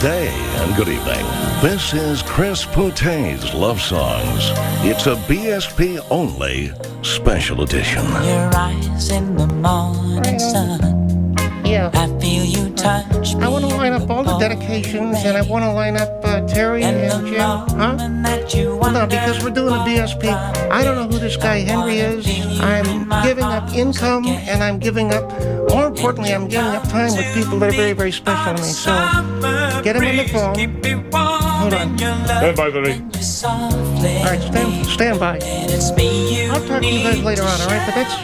day and good evening. This is Chris Poutet's Love Songs. It's a BSP-only special edition. Your eyes in the morning sun. Yeah. I feel you touch me. I want to line up all the dedications, and I want to line up Terry and Jim. Huh? No, because we're doing a BSP. I don't know who this guy Henry is. I'm giving up income, and I'm giving up, more importantly, I'm giving up time with people that are very, very special to me. So, get him on the phone. Hold on. Stand by, buddy. All right, stand by. I'll talk to you guys later on, all right? But that's...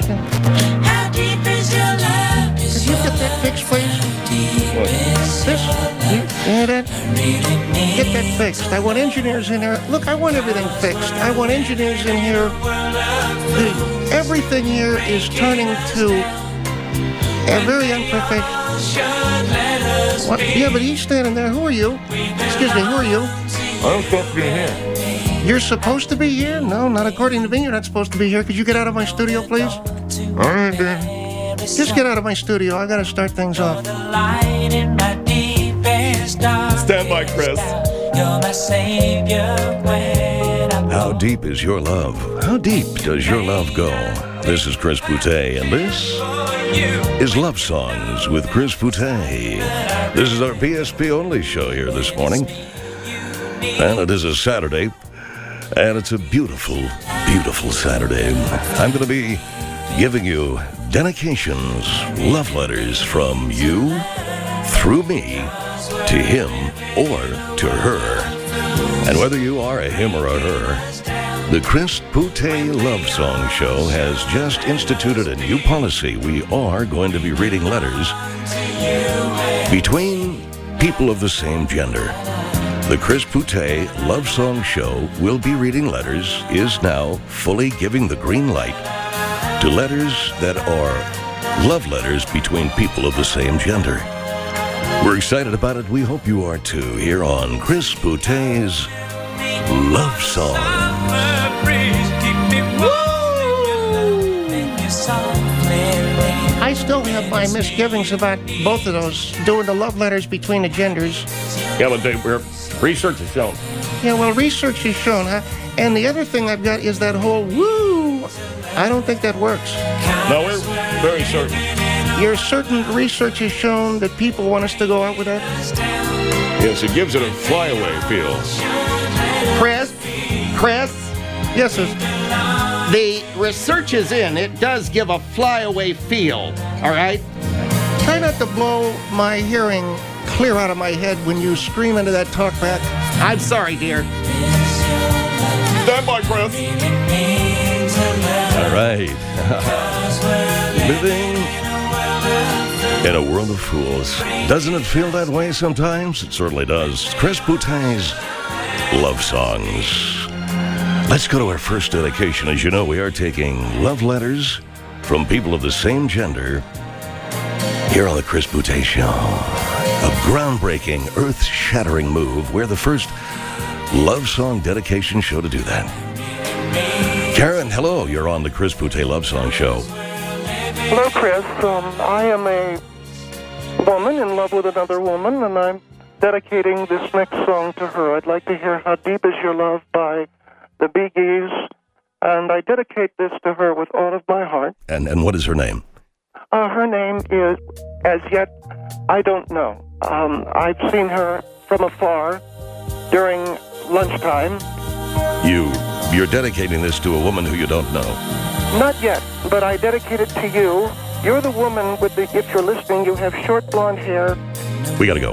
Could you get that fixed, please? This? You hear that? Get that fixed. I want engineers in here. Look, I want everything fixed. I want engineers in here. Everything here is turning to a very unprofessional... What? Yeah, but he's standing there. Who are you? Excuse me, who are you? I'm supposed to be here. You're supposed to be here? No, not according to me. You're not supposed to be here. Could you get out of my studio, please? All right, then. Just get out of my studio. I gotta start things off. Stand by, Chris. How deep is your love? How deep does your love go? This is Chris Poutet, and this is Love Songs with Chris Poutet. This is our BSP-only show here this morning. And it is a Saturday, and it's a beautiful, beautiful Saturday. I'm going to be giving you dedications, love letters from you, through me, to him or to her. And whether you are a him or a her, the Chris Poutet Love Song Show has just instituted a new policy. We are going to be reading letters between people of the same gender. The Chris Poutet Love Song Show will be reading letters, is now fully giving the green light to letters that are love letters between people of the same gender. We're excited about it. We hope you are too, here on Chris Poutet's Love Songs. I still have my misgivings about both of those, doing the love letters between the genders. Yeah, but research has shown. Yeah, well, research has shown, huh? And the other thing I've got is that whole woo. I don't think that works. No, we're very certain. You're certain research has shown that people want us to go out with that? Yes, it gives it a flyaway feel. Chris, Yes, sir. the research is in. It does give a flyaway feel, all right? Try not to blow my hearing clear out of my head when you scream into that talkback. I'm sorry, dear. Stand by, Chris. All right. Living in a world of fools. Doesn't it feel that way sometimes? It certainly does. Chris Poutet's Love Songs. Let's go to our first dedication. As you know, we are taking love letters from people of the same gender here on the Chris Poutet Show. A groundbreaking, earth-shattering move. We're the first love song dedication show to do that. Karen, hello. You're on the Chris Poutet Love Song Show. Hello, Chris. I am a woman in love with another woman, and I'm dedicating this next song to her. I'd like to hear How Deep Is Your Love by the Bee Gees, and I dedicate this to her with all of my heart. And what is her name? Her name is, as yet, I don't know. I've seen her from afar during lunchtime. You're dedicating this to a woman who you don't know. Not yet, but I dedicate it to you. You're the woman with the, if you're listening, you have short blonde hair. We gotta go.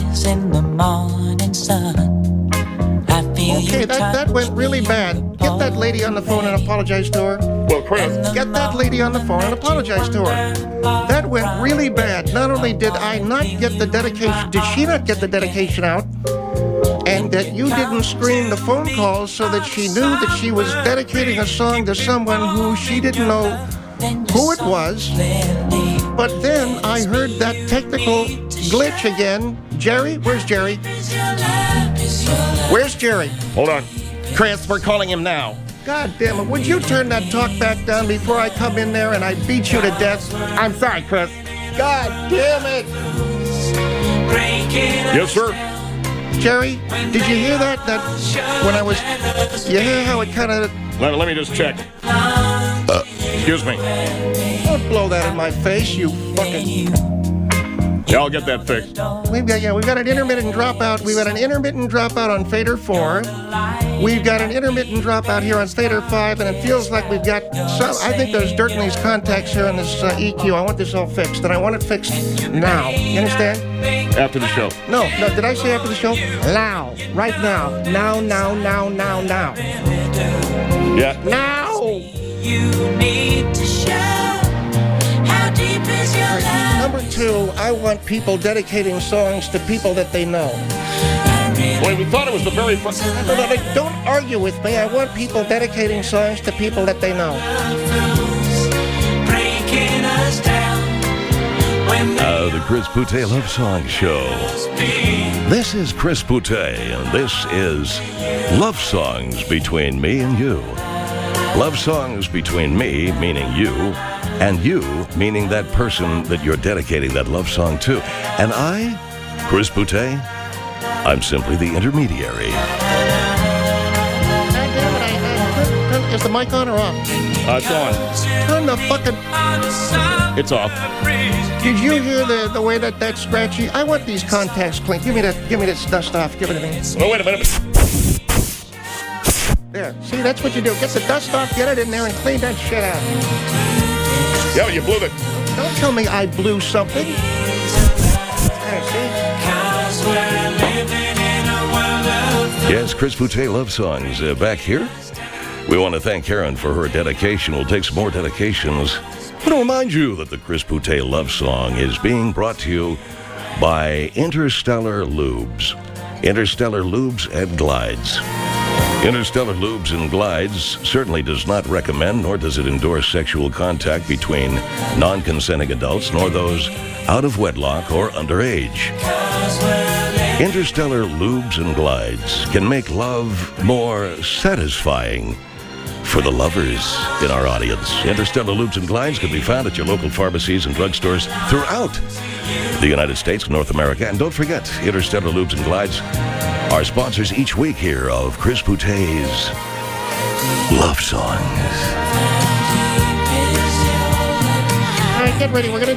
Okay, that went really bad. Get that lady on the phone and apologize to her. Well, Chris. Get that lady on the phone and apologize to her. That went really bad. Not only did I not get the dedication, did she not get the dedication out? And that you didn't screen the phone calls so that she knew that she was dedicating a song to someone who she didn't know who it was. But then I heard that technical glitch again. Jerry? Where's Jerry? Where's Jerry? Hold on. Chris, we're calling him now. God damn it. Would you turn that talk back down before I come in there and I beat you to death? I'm sorry, Chris. God damn it. Yes, sir. Jerry, did you hear that? That when I was, you hear how it kind of... Let me just check. Excuse me. Don't blow that in my face, you fucking... Yeah, I'll get that fixed. We've got an intermittent dropout. We've got an intermittent dropout on Fader 4. We've got an intermittent dropout here on Fader 5, and it feels like we've got some... I think there's dirt in these contacts here in this EQ. I want this all fixed, and I want it fixed now. You understand? After the show. No, did I say after the show? Now. Right now. Now. Yeah. Now! You need to show how deep is your love. Number 2, I want people dedicating songs to people that they know. Wait, we thought it was the very first... Don't argue with me. I want people dedicating songs to people that they know. Breaking us down when The Chris Boutte Love Song Show. This is Chris Boutte, and this is Love Songs Between Me and You. Love songs between me, meaning you, and you, meaning that person that you're dedicating that love song to. And I, Chris Boutte, I'm simply the intermediary. Is the mic on or off? It's on. Turn the fucking... It's off. Did you hear the way that's scratchy? I want these contacts clean. Give me this dust off. Give it to me. Oh, wait a minute. There. See, that's what you do. Get the dust off, get it in there, and clean that shit out. Yeah, you blew it. Don't tell me I blew something. There, see? Yes, Chris Boutte Love Songs back here. We want to thank Karen for her dedication. We'll take some more dedications. I want to remind you that the Chris Boutte Love Song is being brought to you by Interstellar Lubes. Interstellar Lubes and Glides. Interstellar Lubes and Glides certainly does not recommend, nor does it endorse sexual contact between non-consenting adults, nor those out of wedlock or underage. Interstellar Lubes and Glides can make love more satisfying for the lovers in our audience. Interstellar Lubes and Glides can be found at your local pharmacies and drugstores throughout the United States, North America. And don't forget, Interstellar Lubes and Glides are sponsors each week here of Chris Boutte's Love Songs. All right, get ready. We're going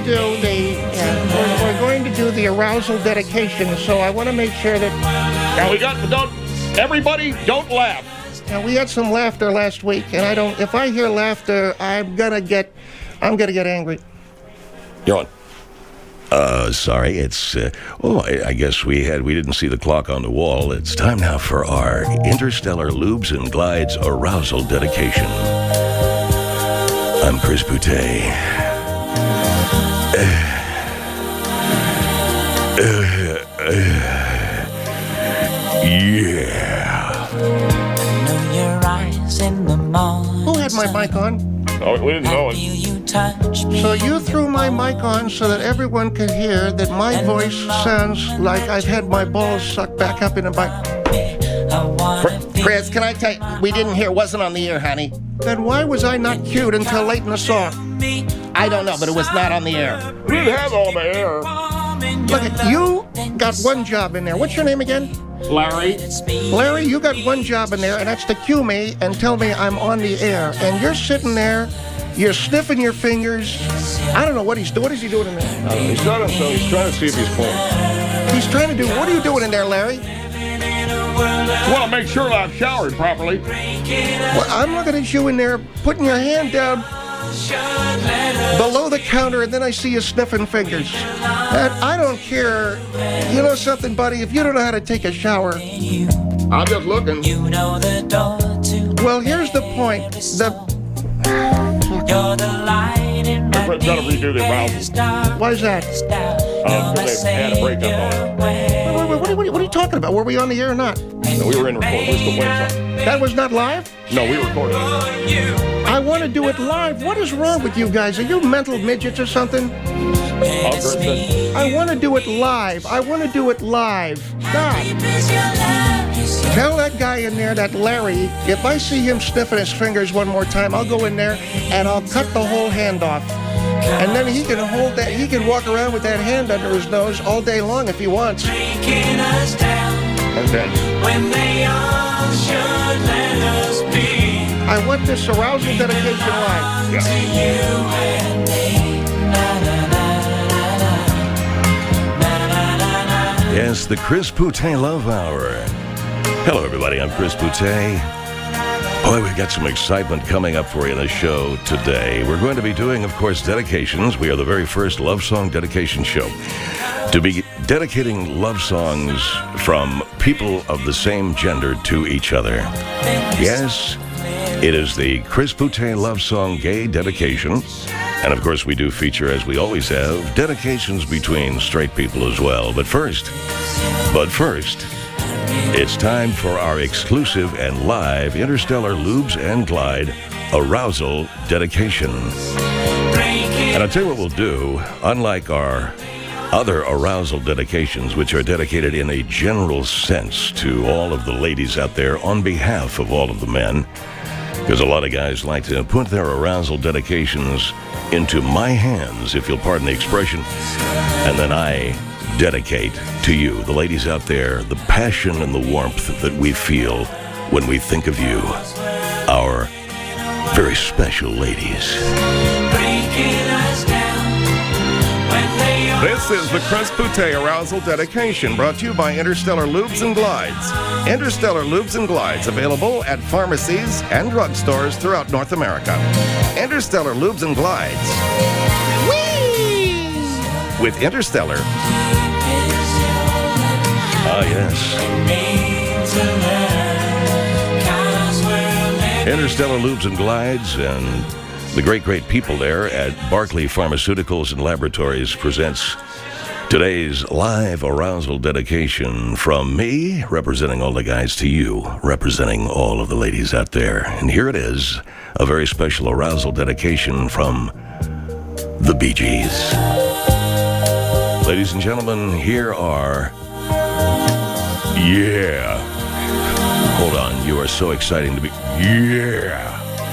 to do the arousal dedication. So I want to make sure that... Now everybody, don't laugh. Now, we had some laughter last week, and if I hear laughter, I'm gonna get angry. You're on. Sorry, it's, I guess we didn't see the clock on the wall. It's time now for our Interstellar Lubes and Glides arousal dedication. I'm Chris Boutte. Yeah. Who had my mic on? Oh, we didn't know it. So you threw my mic on so that everyone could hear that my voice sounds like I've had my balls sucked back up in a mic. Chris, can I tell you, we didn't hear, wasn't on the air, honey. Then why was I not cued until late in the song? I don't know, but it was not on the air. We didn't have it on the air. Look, you got one job in there. What's your name again? Larry? Larry, you got one job in there, and that's to cue me and tell me I'm on the air. And you're sitting there, you're sniffing your fingers. I don't know what he's doing. What is he doing in there? He's got him, so he's trying to see if he's pulling. He's trying to do... What are you doing in there, Larry? I want to make sure that I've showered properly. Well, I'm looking at you in there, putting your hand down below the counter, and then I see you sniffing fingers. And I don't care. You know something, buddy? If you don't know how to take a shower... I'm just looking. Well, here's the point. We've got to redo the arousal. Why is that? Because they had a breakup on it. What are you talking about? Were we on the air or not? No, we were in record. We're still waiting something. That was not live? No, we recorded it. I want to do it live. What is wrong with you guys? Are you mental midgets or something? I want to do it live. I want to do it live. God. Tell that guy in there, that Larry, if I see him sniffing his fingers one more time, I'll go in there and I'll cut the whole hand off. And then he can hold that, he can walk around with that hand under his nose all day long if he wants. Okay. when they all should let us be. I want this arousal dedication live. To you and me. Na, na, na, na, na, na, na, na. Yes, the Chris Boutte Love Hour. Hello, everybody. I'm Chris Boutte. Boy, we've got some excitement coming up for you in the show today. We're going to be doing, of course, dedications. We are the very first love song dedication show to be dedicating love songs from people of the same gender to each other. Yes, it is the Chris Boutte Love Song Gay Dedication. And, of course, we do feature, as we always have, dedications between straight people as well. But first, it's time for our exclusive and live Interstellar Lubes and Glide Arousal Dedication. And I'll tell you what we'll do. Unlike our other arousal dedications, which are dedicated in a general sense to all of the ladies out there on behalf of all of the men, because a lot of guys like to put their arousal dedications into my hands, if you'll pardon the expression, and then I dedicate to you, the ladies out there, the passion and the warmth that we feel when we think of you, our very special ladies. Breaking us down when they all This is the Chris Boutte Arousal Dedication, brought to you by Interstellar Lubes and Glides. Interstellar Lubes and Glides, available at pharmacies and drugstores throughout North America. Interstellar Lubes and Glides. Whee! With Interstellar. Ah, yes. Interstellar Lubes and Glides and the great people there at Barclay Pharmaceuticals and Laboratories presents today's live arousal dedication from me, representing all the guys, to you, representing all of the ladies out there. And here it is, a very special arousal dedication from the Bee Gees. Ladies and gentlemen, here are... Yeah. Hold on, you are so exciting to be... Yeah.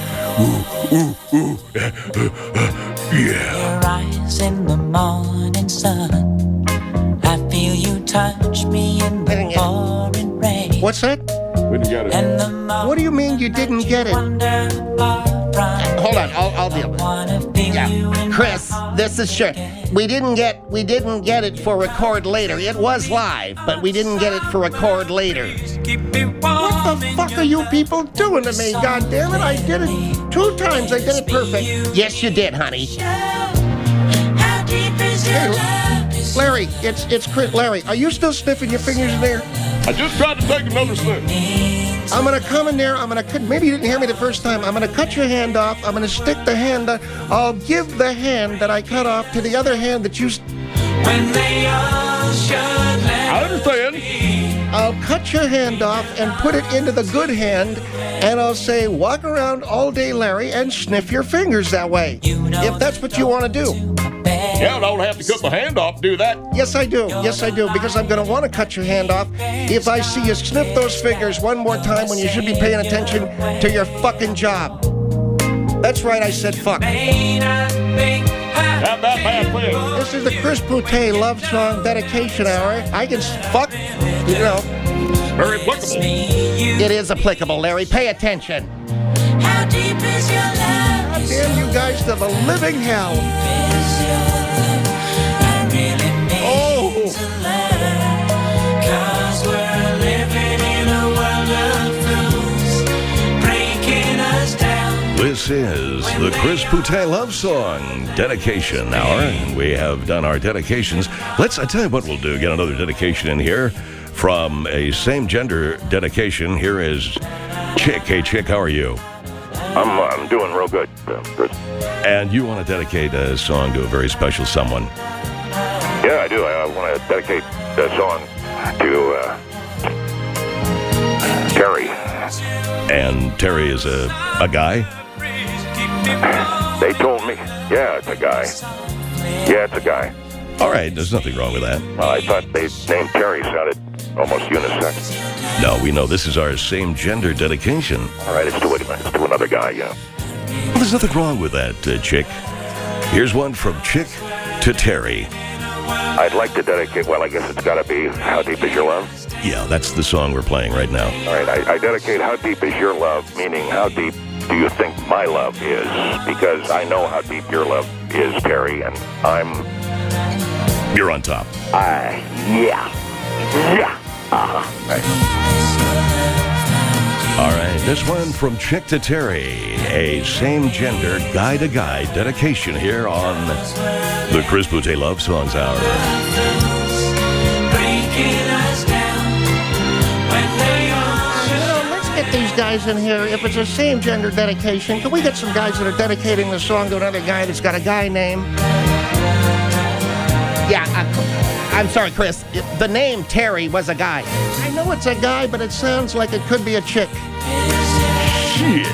Yeah. Your eyes in the morning sun. I feel you touch me in the pouring rain. What's that? We didn't get it. And the moment What do you mean you didn't get it? wonder far Hold on, I'll deal with it. wanna feel you in Chris, my this is sure. We didn't get it for record later. It was live, but we didn't get it for record later. What the fuck are you people doing to me? God damn it! I did it 2 times. I did it perfect. Yes, you did, honey. How deep is your love? Larry, it's Chris. Larry, are you still sniffing your fingers in there? I just tried to take another sniff. I'm gonna come in there. I'm gonna cut. Maybe you didn't hear me the first time. I'm gonna cut your hand off. I'm gonna stick the hand. I'll give the hand that I cut off to the other hand that you. When they all should let I understand. I'll cut your hand off and put it into the good hand, and I'll say, walk around all day, Larry, and sniff your fingers that way. If that's what you want to do. Yeah, I don't have to cut my hand off to do that. Yes, I do. Yes, I do. Because I'm going to want to cut your hand off if I see you sniff those fingers one more time when you should be paying attention to your fucking job. That's right, I said fuck. Not that bad thing. This is the Chris Boutte Love Song Dedication Hour. I can fuck, you know. Very applicable. It is applicable, Larry. Pay attention. How deep is your love? Damn you guys to the living hell. I really mean Oh. to love. 'Cause we're living in a world of fools, breaking us down. This is the Chris Boutte Love Song Dedication Hour, and we have done our dedications. I tell you what we'll do, get another dedication in here from a same-gender dedication. Here is Chick. Hey, Chick, how are you? I'm doing real good, Chris. And you want to dedicate a song to a very special someone. Yeah, I do. I want to dedicate that song to Terry. And Terry is a guy? They told me. Yeah, it's a guy. Yeah, it's a guy. All right, there's nothing wrong with that. I thought they named Terry sounded almost unisex. No, we know this is our same-gender dedication. All right, let's do it. Let's do another guy, yeah. Well, there's nothing wrong with that, Chick. Here's one from Chick to Terry. I'd like to dedicate, well, I guess it's got to be How Deep Is Your Love? Yeah, that's the song we're playing right now. All right, I dedicate How Deep Is Your Love, meaning how deep do you think my love is? Because I know how deep your love is, Terry, and You're on top. Yeah. All right, this one from Chick to Terry, a same-gender guy-to-guy dedication here on the Chris Boutte Love Songs Hour. Let's get these guys in here. If it's a same-gender dedication, can we get some guys that are dedicating the song to another guy that's got a guy name? Yeah, I'm sorry, Chris. The name Terry was a guy. I know it's a guy, but it sounds like it could be a chick. Shit.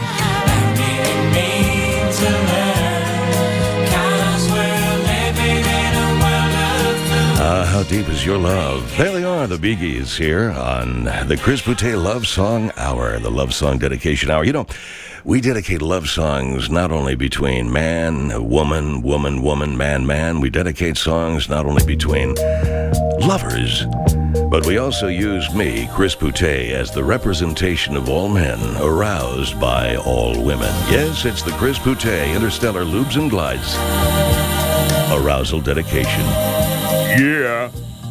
How deep is your love? There they are, the Bee Gees here on the Chris Boutte Love Song Hour, the Love Song Dedication Hour. You know, we dedicate love songs not only between man, woman, woman, woman, man, man. We dedicate songs not only between lovers, but we also use me, Chris Boutte, as the representation of all men aroused by all women. Yes, it's the Chris Boutte Interstellar Lubes and Glides Arousal Dedication. Yeah.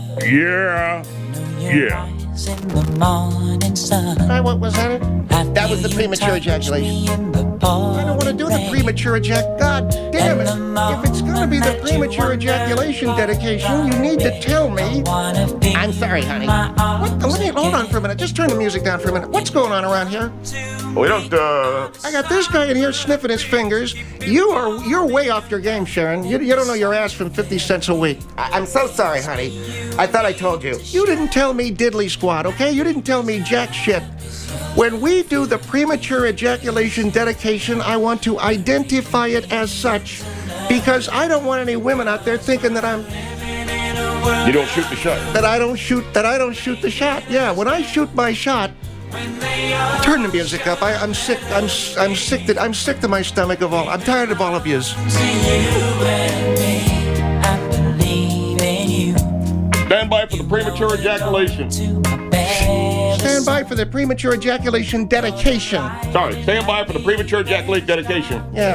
What was that? That was the premature ejaculation. I don't want to do the premature ejaculation. God damn it. If it's going to be the premature ejaculation dedication, you need to tell me. I'm sorry, honey. Hold on for a minute. Just turn the music down for a minute. What's going on around here? We don't, I got this guy in here sniffing his fingers. You're way off your game, Sharon. You don't know your ass from 50 cents a week. I'm so sorry, honey. I thought I told you. You didn't tell me diddly squat, okay? You didn't tell me jack shit. When we do the premature ejaculation dedication, I want to identify it as such because I don't want any women out there thinking that You don't shoot the shot. that I don't shoot the shot. Yeah, when I shoot my shot, turn the music up. I'm sick. I'm sick to my stomach of all. I'm tired of all of yous. Stand by for the premature ejaculation. Stand by for the premature ejaculation dedication. Sorry, stand by for the premature ejaculation dedication. Yeah.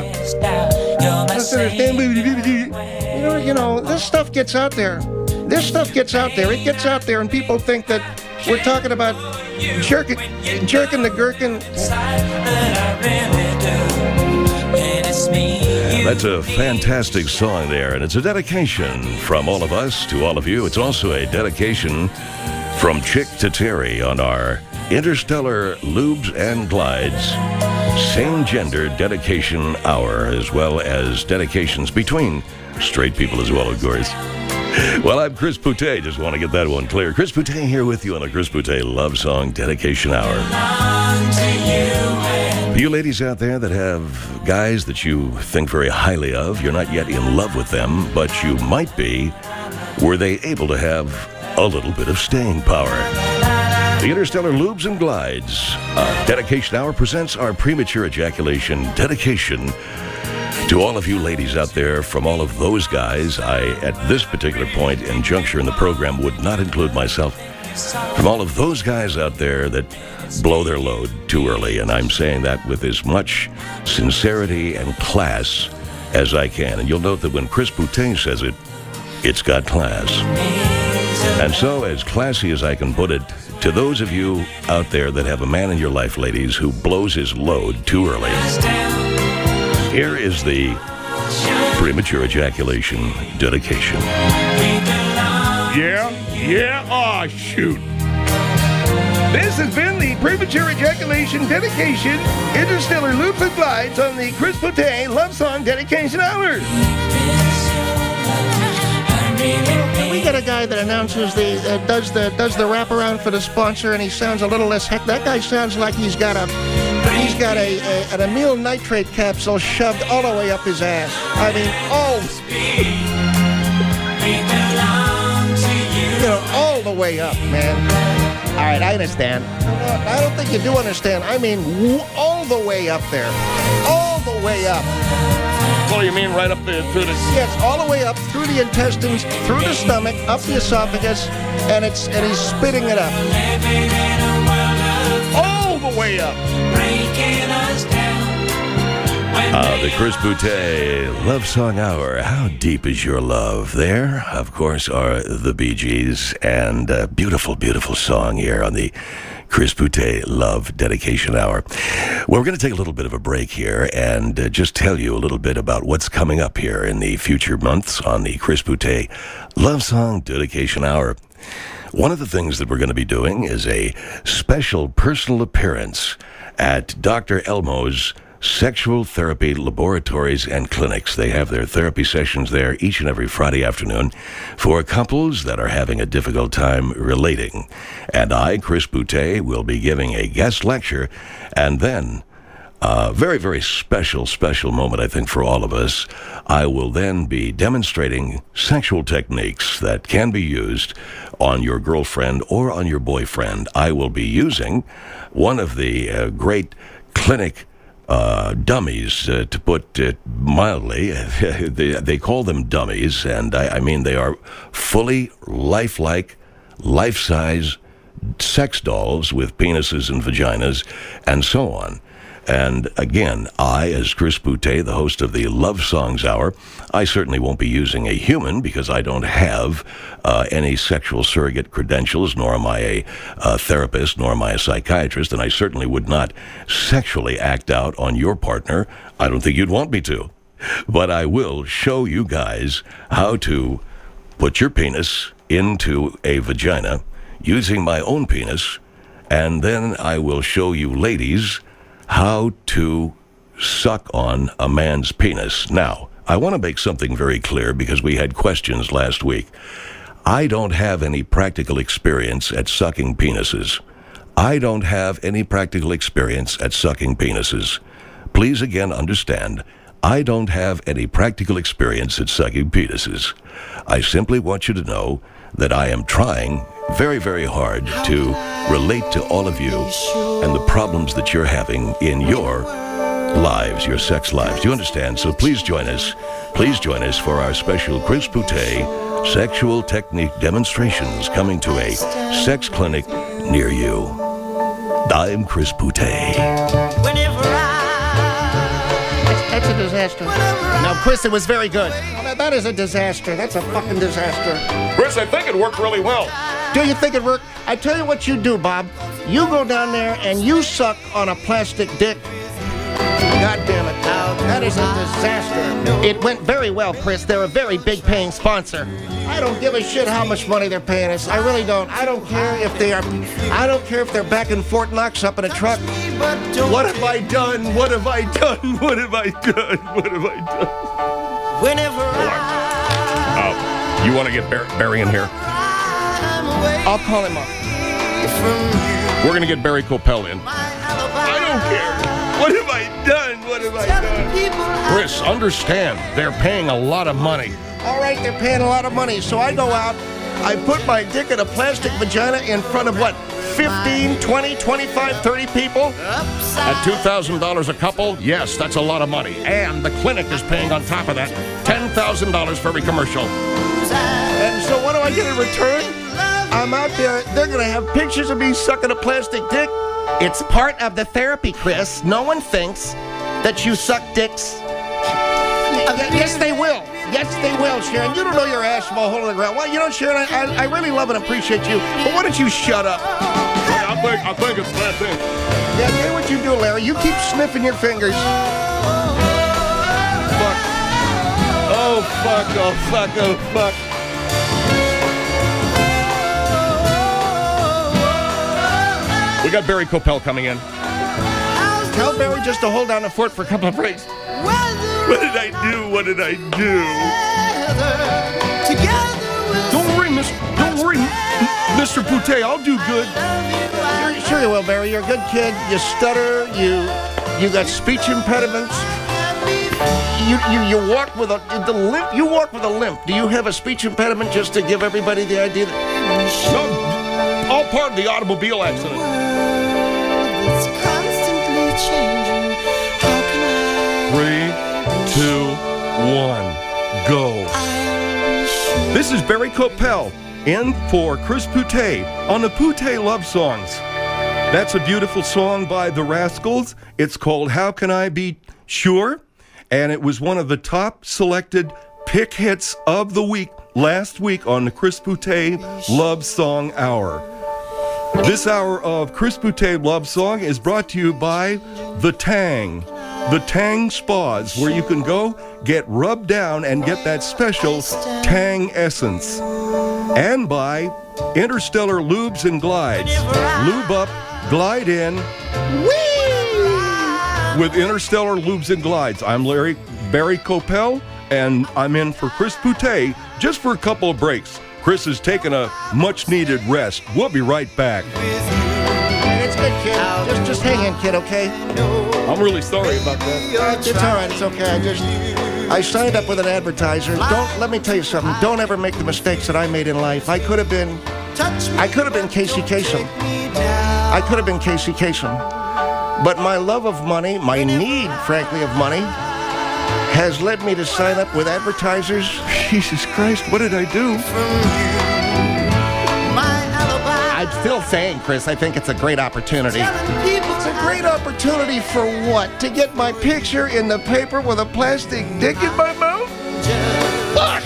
You know, this stuff gets out there. It gets out there, and people think that we're talking about jerking the gherkin. That's a fantastic song there, and it's a dedication from all of us to all of you. It's also a dedication from Chick to Terry on our Interstellar Lubes and Glides same-gender dedication hour, as well as dedications between straight people as well, of course. Well, I'm Chris Boutte. Just want to get that one clear. Chris Boutte here with you on the Chris Boutte Love Song Dedication Hour. For you ladies out there that have guys that you think very highly of, you're not yet in love with them, but you might be, were they able to have a little bit of staying power? The Interstellar Lubes and Glides Dedication Hour presents our premature ejaculation dedication to all of you ladies out there. From all of those guys, I, at this particular point and juncture in the program, would not include myself. From all of those guys out there that blow their load too early, and I'm saying that with as much sincerity and class as I can. And you'll note that when Chris Boutte says it, it's got class. And so, as classy as I can put it, to those of you out there that have a man in your life, ladies, who blows his load too early, here is the premature ejaculation dedication. Yeah, aw, shoot. This has been the premature ejaculation dedication, Interstellar Loops and Glides on the Chris Boutte Love Song Dedication Hour. We got a guy that announces does the wraparound for the sponsor, and he sounds a little less heck. That guy sounds like he's got an amyl nitrate capsule shoved all the way up his ass. I mean, all the way up, man. All right, I understand. I don't think you do understand. I mean, all the way up there. All the way up. Well, you mean right up through the... Yes, all the way up through the intestines, through the stomach, up the esophagus, and he's spitting it up. All the way up. Breaking us down. The Chris Boutte Love Song Hour. How deep is your love? There, of course, are the Bee Gees, and a beautiful, beautiful song here on the Chris Boutte Love Dedication Hour. Well, we're going to take a little bit of a break here and just tell you a little bit about what's coming up here in the future months on the Chris Boutte Love Song Dedication Hour. One of the things that we're going to be doing is a special personal appearance at Dr. Elmo's Sexual Therapy Laboratories and Clinics. They have their therapy sessions there each and every Friday afternoon for couples that are having a difficult time relating. And I, Chris Boutte, will be giving a guest lecture, and then a very, very special moment, I think, for all of us. I will then be demonstrating sexual techniques that can be used on your girlfriend or on your boyfriend. I will be using one of the great clinic dummies, to put it mildly. They call them dummies, and I mean they are fully lifelike, life-size sex dolls with penises and vaginas and so on. And again, I, as Chris Boutte, the host of the Love Songs Hour, I certainly won't be using a human because I don't have any sexual surrogate credentials, nor am I a therapist, nor am I a psychiatrist, and I certainly would not sexually act out on your partner. I don't think you'd want me to. But I will show you guys how to put your penis into a vagina using my own penis, and then I will show you ladies how to suck on a man's penis. Now, I want to make something very clear because we had questions last week. I don't have any practical experience at sucking penises. I don't have any practical experience at sucking penises. Please again understand, I don't have any practical experience at sucking penises. I simply want you to know that I am trying very, very hard to relate to all of you and the problems that you're having in your lives, your sex lives. Do you understand? So please join us. Please join us for our special Chris Boutte sexual technique demonstrations coming to a sex clinic near you. I'm Chris Boutte. That's a disaster. No, Chris, it was very good. That is a disaster. That's a fucking disaster. Chris, I think it worked really well. Do you think it worked? I tell you what you do, Bob. You go down there and you suck on a plastic dick. God damn it. That is a disaster. It went very well, Chris. They're a very big paying sponsor. I don't give a shit how much money they're paying us. I really don't. I don't care if they are. I don't care if they're back in Fort Knox up in a truck. What have I done? What have I done? What have I done? What have I done? You want to get Barry in here? I'll call him up. We're going to get Barry Coppell in. I don't care. What have I done? What have I done? Chris, understand, they're paying a lot of money. All right, they're paying a lot of money. So I go out, I put my dick in a plastic vagina in front of what? 15, 20, 25, 30 people? At $2,000 a couple, yes, that's a lot of money. And the clinic is paying on top of that $10,000 for every commercial. And so what do I get in return? I'm out there, they're going to have pictures of me sucking a plastic dick. It's part of the therapy, Chris. No one thinks that you suck dicks. Yes, they will. Yes, they will, Sharon. You don't know your ass from a hole in the ground. Well, you know, Sharon, I really love and appreciate you, but why don't you shut up? I think it's that thing. Yeah, hear what you do, Larry. You keep sniffing your fingers. Fuck. Oh, fuck, oh, fuck, oh, fuck. We got Barry Coppell coming in. Tell Barry just to hold down the fort for a couple of breaks. What did I do? What did I do? Don't worry, Mr. Boutte. I'll do good. Sure you will, Barry. You're a good kid. You stutter. You got speech impediments. You walk with a limp. You walk with a limp. Do you have a speech impediment? Just to give everybody the idea that. No, all part of the automobile accident. 3, 2, 1, go. This is Barry Coppell in for Chris Poutet on the Poutet Love Songs. That's a beautiful song by The Rascals. It's called How Can I Be Sure? And it was one of the top selected pick hits of the week last week on the Chris Poutet Love Song Hour. This hour of Chris Poutet Love Song is brought to you by The Tang Spas, where you can go get rubbed down and get that special Tang essence. And by Interstellar Lubes and Glides. Lube up, glide in. Whee! With Interstellar Lubes and Glides. I'm Barry Coppell, and I'm in for Chris Poutet just for a couple of breaks. Chris is taking a much-needed rest. We'll be right back. It's good, kid. Just hang in, kid, okay? I'm really sorry about that. It's all right. It's okay. I signed up with an advertiser. Let me tell you something. Don't ever make the mistakes that I made in life. I could have been Casey Kasem. But my love of money, my need, frankly, of money, has led me to sign up with advertisers. Jesus Christ, what did I do? I'm still saying, Chris, I think it's a great opportunity. It's a great opportunity for what? To get my picture in the paper with a plastic dick in my mouth? Fuck!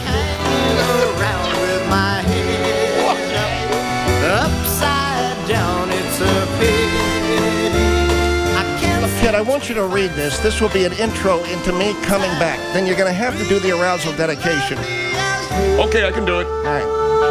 Kid, I want you to read this. This will be an intro into me coming back. Then you're going to have to do the arousal dedication. Okay, I can do it. All right.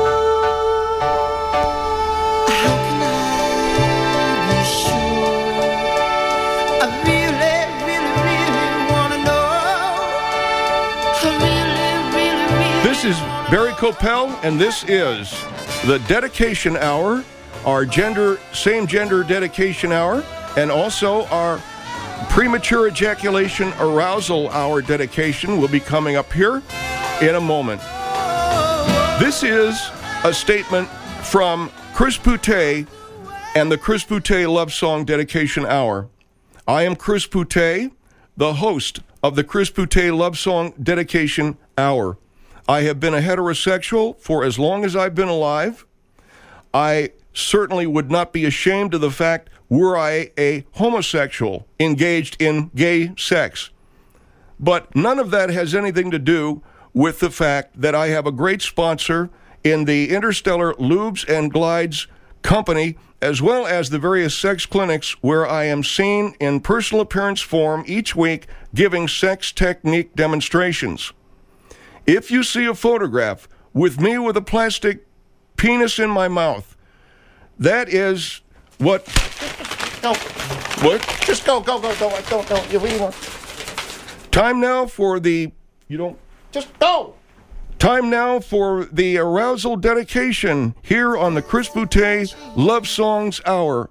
This is Barry Coppell, and this is the dedication hour, our same gender dedication hour, and also our premature ejaculation arousal hour dedication will be coming up here in a moment. This is a statement from Chris Poutet and the Chris Poutet Love Song Dedication Hour. I am Chris Poutet, the host of the Chris Poutet Love Song Dedication Hour. I have been a heterosexual for as long as I've been alive. I certainly would not be ashamed of the fact were I a homosexual engaged in gay sex. But none of that has anything to do with the fact that I have a great sponsor in the Interstellar Lubes and Glides company, as well as the various sex clinics where I am seen in personal appearance form each week giving sex technique demonstrations. If you see a photograph with me with a plastic penis in my mouth, that is what... Go. What? Just go. Don't. You really want... Time now for the... You don't... Just go. Time now for the arousal dedication here on the Chris Poutet Love Songs Hour.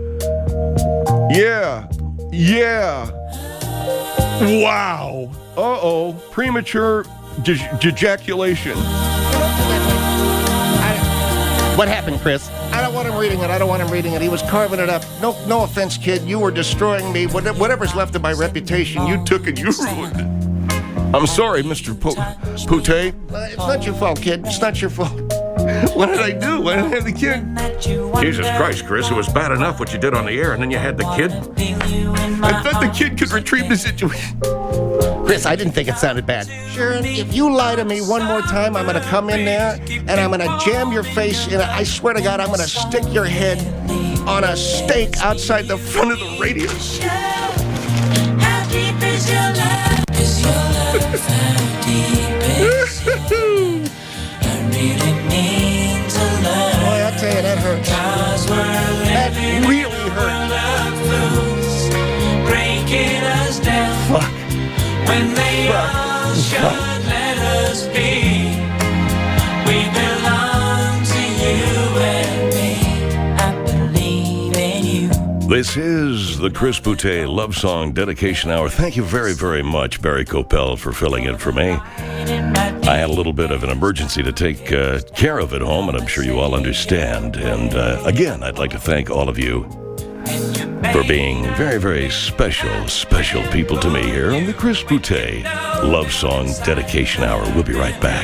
Yeah. Wow. Uh-oh. Premature ejaculation. What happened, Chris? I don't want him reading it. He was carving it up. No offense, kid. You were destroying me. Whatever's left of my reputation, you took and you ruined it. I'm sorry, Mr. Poutet. It's not your fault, kid. It's not your fault. What did I do? Why did I have the kid? Jesus Christ, Chris, it was bad enough what you did on the air, and then you had the kid. I thought the kid could retrieve the situation. Chris, I didn't think it sounded bad. Sharon, if you lie to me one more time, I'm going to come in there and I'm going to jam your face in it. I swear to God, I'm going to stick your head on a stake outside the front of the radio. How deep is your love? Is your love how deep is I really mean to love. Boy, I'll tell you, that hurts. That really hurts. Breaking us down. Fuck. When they all should let us be. We belong to you and me. I believe in you. This is the Chris Poutet Love Song Dedication Hour. Thank you very, very much, Barry Coppell, for filling in for me. I had a little bit of an emergency to take care of at home, and I'm sure you all understand. And again, I'd like to thank all of you for being very, very special people to me here on the Chris Poutet Love Song Dedication Hour. We'll be right back.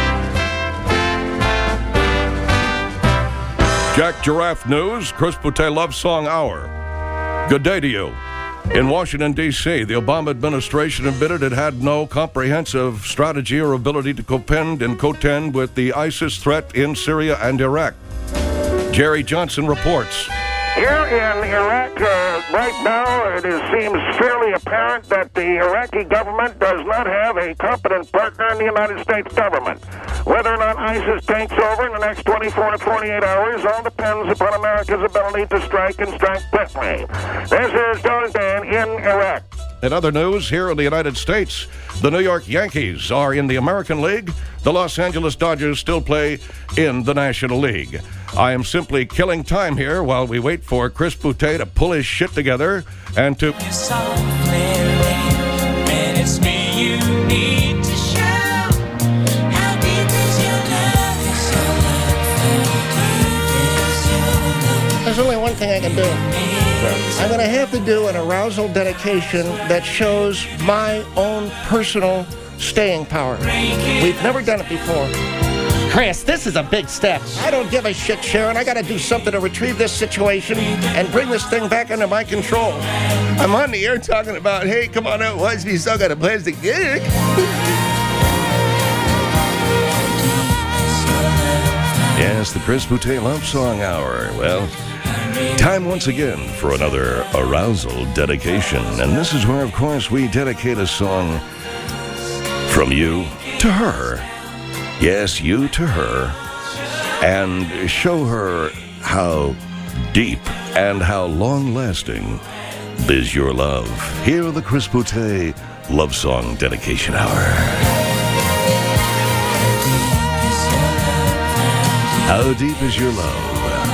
Jack Giraffe News, Chris Boutte Love Song Hour. Good day to you. In Washington, D.C., the Obama administration admitted it had no comprehensive strategy or ability to contend with the ISIS threat in Syria and Iraq. Jerry Johnson reports. Here in Iraq, right now, it seems fairly apparent that the Iraqi government does not have a competent partner in the United States government. Whether or not ISIS takes over in the next 24 to 48 hours all depends upon America's ability to strike and strike quickly. This is George Dan in Iraq. In other news, here in the United States, the New York Yankees are in the American League. The Los Angeles Dodgers still play in the National League. I am simply killing time here while we wait for Chris Boutte to pull his shit together and to... It's me you need to show. How deep is your love? There's only one thing I can do. I'm going to have to do an arousal dedication that shows my own personal staying power. We've never done it before. Chris, this is a big step. I don't give a shit, Sharon. I got to do something to retrieve this situation and bring this thing back under my control. I'm on the air talking about, hey, come on out, watch me suck on a plastic dick. Yes, the Chris Boutte Love Song Hour. Well, time once again for another arousal dedication. And this is where, of course, we dedicate a song from you to her. Yes, you to her. And show her how deep and how long-lasting is your love. Here on the Chris Boutte Love Song Dedication Hour. How deep is your love?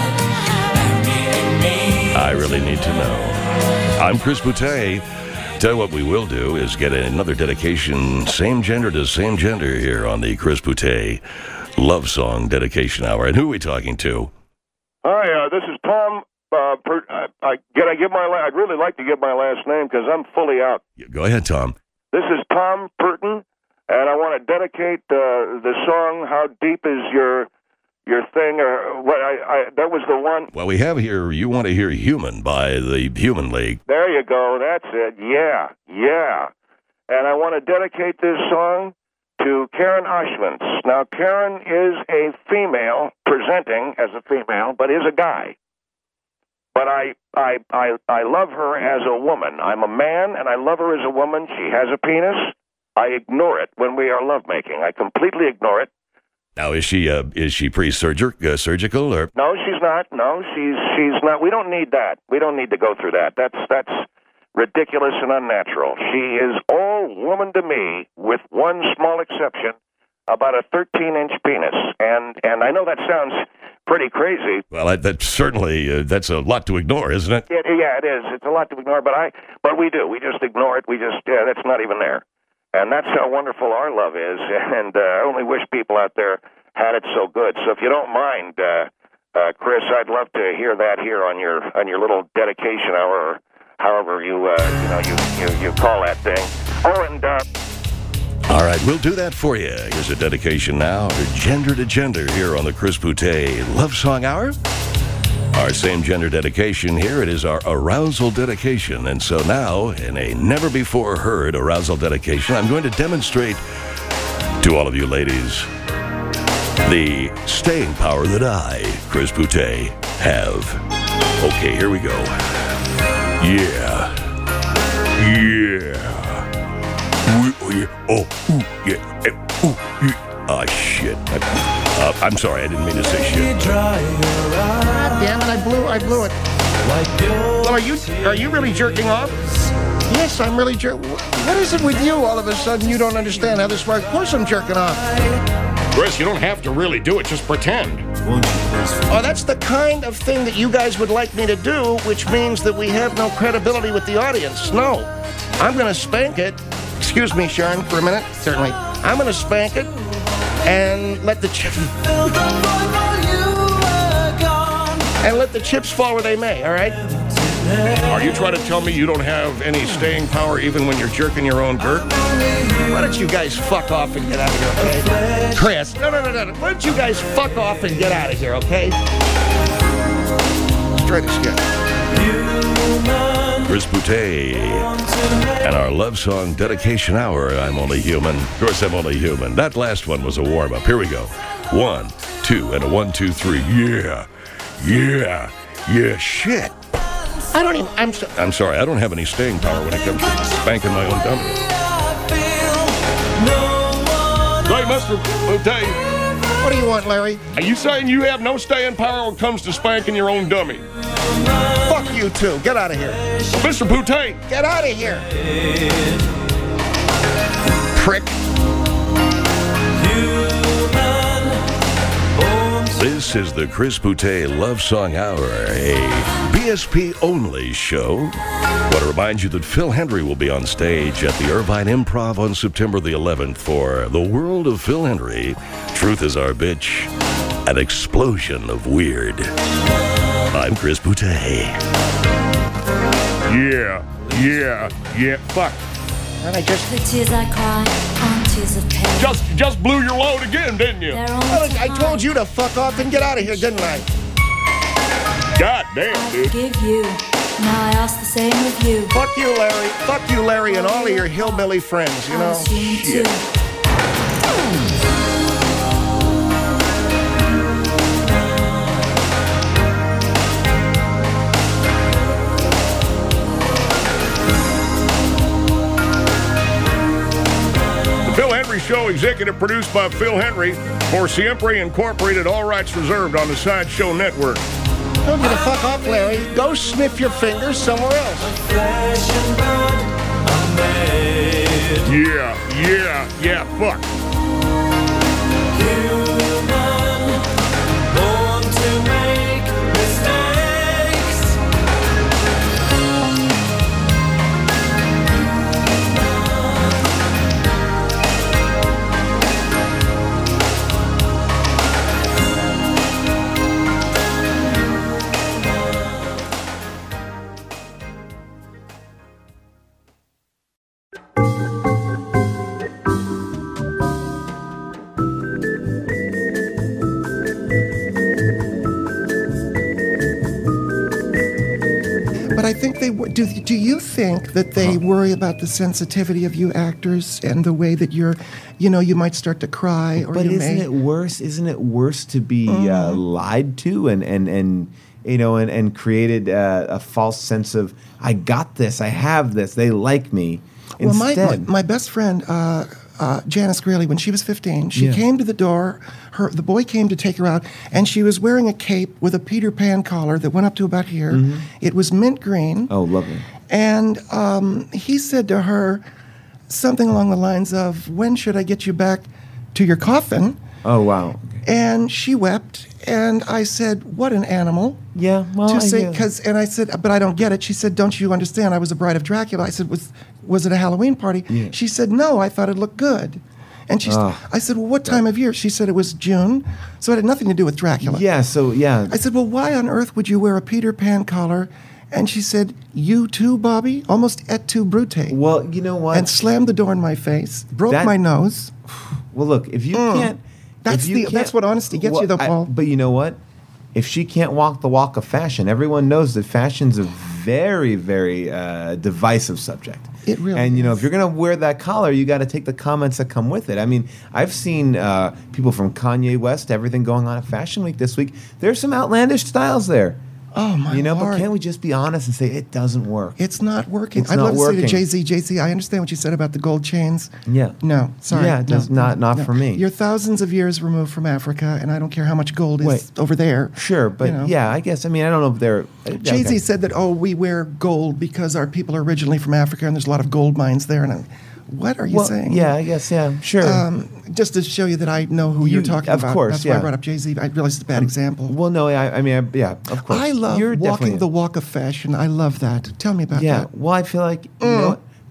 I really need to know. I'm Chris Boutte. Tell you what we will do is get another dedication, same gender to same gender, here on the Chris Boutte Love Song Dedication Hour. And who are we talking to? Hi, this is Tom. I'd really like to give my last name because I'm fully out. Go ahead, Tom. This is Tom Purton, and I want to dedicate the song "How Deep Is Your Thing?" Or what? That was the one. Well, we have here. You want to hear "Human" by the Human League. There you go. That's it. Yeah. And I want to dedicate this song to Karen Oshmans. Now, Karen is a female, presenting as a female, but is a guy. But I love her as a woman. I'm a man, and I love her as a woman. She has a penis. I ignore it when we are lovemaking. I completely ignore it. Now, is she surgical or? No, she's not. No, she's not. We don't need that. We don't need to go through that. That's ridiculous and unnatural. She is all woman to me, with one small exception, about a 13-inch penis. And I know that sounds pretty crazy. Well, that's certainly that's a lot to ignore, isn't it? Yeah, it is. It's a lot to ignore, but we do. We just ignore it. That's not even there. And that's how wonderful our love is. And I only wish people out there had it so good. So if you don't mind, Chris, I'd love to hear that here on your little dedication hour, or however you call that thing. Oh, and all right, we'll do that for you. Here's a dedication now, gender to gender, here on the Chris Boutte Love Song Hour. Our same gender dedication here, it is our arousal dedication. And so now, in a never-before-heard arousal dedication, I'm going to demonstrate to all of you ladies the staying power that I, Chris Boutte, have. Okay, here we go. Yeah. Oh, shit. I'm sorry, I didn't mean to say shit. God damn it, I blew it. Well, are you really jerking off? Yes, I'm really jerking. What is it with you all of a sudden? You don't understand how this works. Of course I'm jerking off. Chris, you don't have to really do it. Just pretend. Oh, that's the kind of thing that you guys would like me to do, which means that we have no credibility with the audience. No, I'm going to spank it. Excuse me, Sharon, for a minute. Certainly. I'm going to spank it and let the chips fall where they may, all right? Are you trying to tell me you don't have any staying power even when you're jerking your own dirt? Why don't you guys fuck off and get out of here, okay? Chris, no. Why don't you guys fuck off and get out of here, okay? Straight as shit. Chris Boutte and our love song dedication hour, I'm Only Human. Of course, I'm Only Human. That last one was a warm-up. Here we go. 1, 2, and a 1, 2, 3. Yeah. Shit. I'm sorry. I don't have any staying power when it comes to spanking my own dummy. Right, Mr. Boutte. What do you want, Larry? Are you saying you have no staying power when it comes to spanking your own dummy? Fuck you, too. Get out of here. Mr. Boutte. Get out of here. Prick. This is the Chris Boutte Love Song Hour, a BSP-only show. I want to remind you that Phil Hendry will be on stage at the Irvine Improv on September the 11th for The World of Phil Hendry. Truth is our bitch. An explosion of weird. I'm Chris Boutte. Yeah. Fuck. And I just... The tears I cry aren't tears of pain. Just blew your load again, didn't you? I told you to fuck off and get out of here, didn't I? God damn, I dude. forgive you. Now I ask the same of you. Fuck you, Larry. Fuck you, Larry, and all of your hillbilly friends, you I know? assume Shit. too. The Phil Hendry Show, executive produced by Phil Hendry for Siempre Incorporated, all rights reserved on the Sideshow Network. Told you to fuck off, Larry. Go sniff your fingers somewhere else. Yeah, fuck. Born to make mistakes. But I think they do you think that they worry about the sensitivity of you actors and the way that you might start to cry or But you isn't may... it worse? Isn't it worse to be lied to and created a false sense of I got this, I have this, they like me. Well, Instead, my best friend, Janice Greeley, when she was 15, she came to the door. The boy came to take her out, and she was wearing a cape with a Peter Pan collar that went up to about here. Mm-hmm. It was mint green. oh, lovely. And he said to her something along the lines of, "When should I get you back to your coffin?" Oh, wow. And she wept. And I said, "What an animal." Yeah, well, to say, yeah. and I said, "But I don't get it." She said, "Don't you understand? I was a bride of Dracula." I said, "Was it a Halloween party?" Yeah. She said, "No, I thought it looked good." And I said, "Well, what time of year?" She said it was June, so it had nothing to do with Dracula. Yeah, so, yeah. I said, "Well, why on earth would you wear a Peter Pan collar?" And she said, "You too, Bobby?" Almost et tu, Brute. Well, you know what? And slammed the door in my face, broke my nose. Well, look, if you can't... That's what honesty gets you, though, Paul. But you know what? If she can't walk the walk of fashion, everyone knows that fashion's a very, very divisive subject. It really And, is. if you're going to wear that collar, you got to take the comments that come with it. I mean, I've seen people from Kanye West, everything going on at Fashion Week this week. There's some outlandish styles there. Oh, my But Lord. can't we just be honest and say it doesn't work? It's not working. It's I'd not love to working. say to Jay-Z, I understand what you said about the gold chains. Yeah. No, sorry. Yeah, it does not for me. You're thousands of years removed from Africa, and I don't care how much gold is Wait. over there. Sure, but yeah, I guess. I mean, I don't know if they're... Jay-Z okay. said that, we wear gold because our people are originally from Africa, and there's a lot of gold mines there. And what are you saying? Yeah, I guess, yeah, sure. Just to show you that I know who you're talking of about. course, That's why I yeah. brought up Jay-Z. I realized it's a bad example. Well, no, I mean, yeah, of course. I love You're walking definitely- the walk of fashion. I love that. Tell me about Yeah, that. well, I feel like, you know what?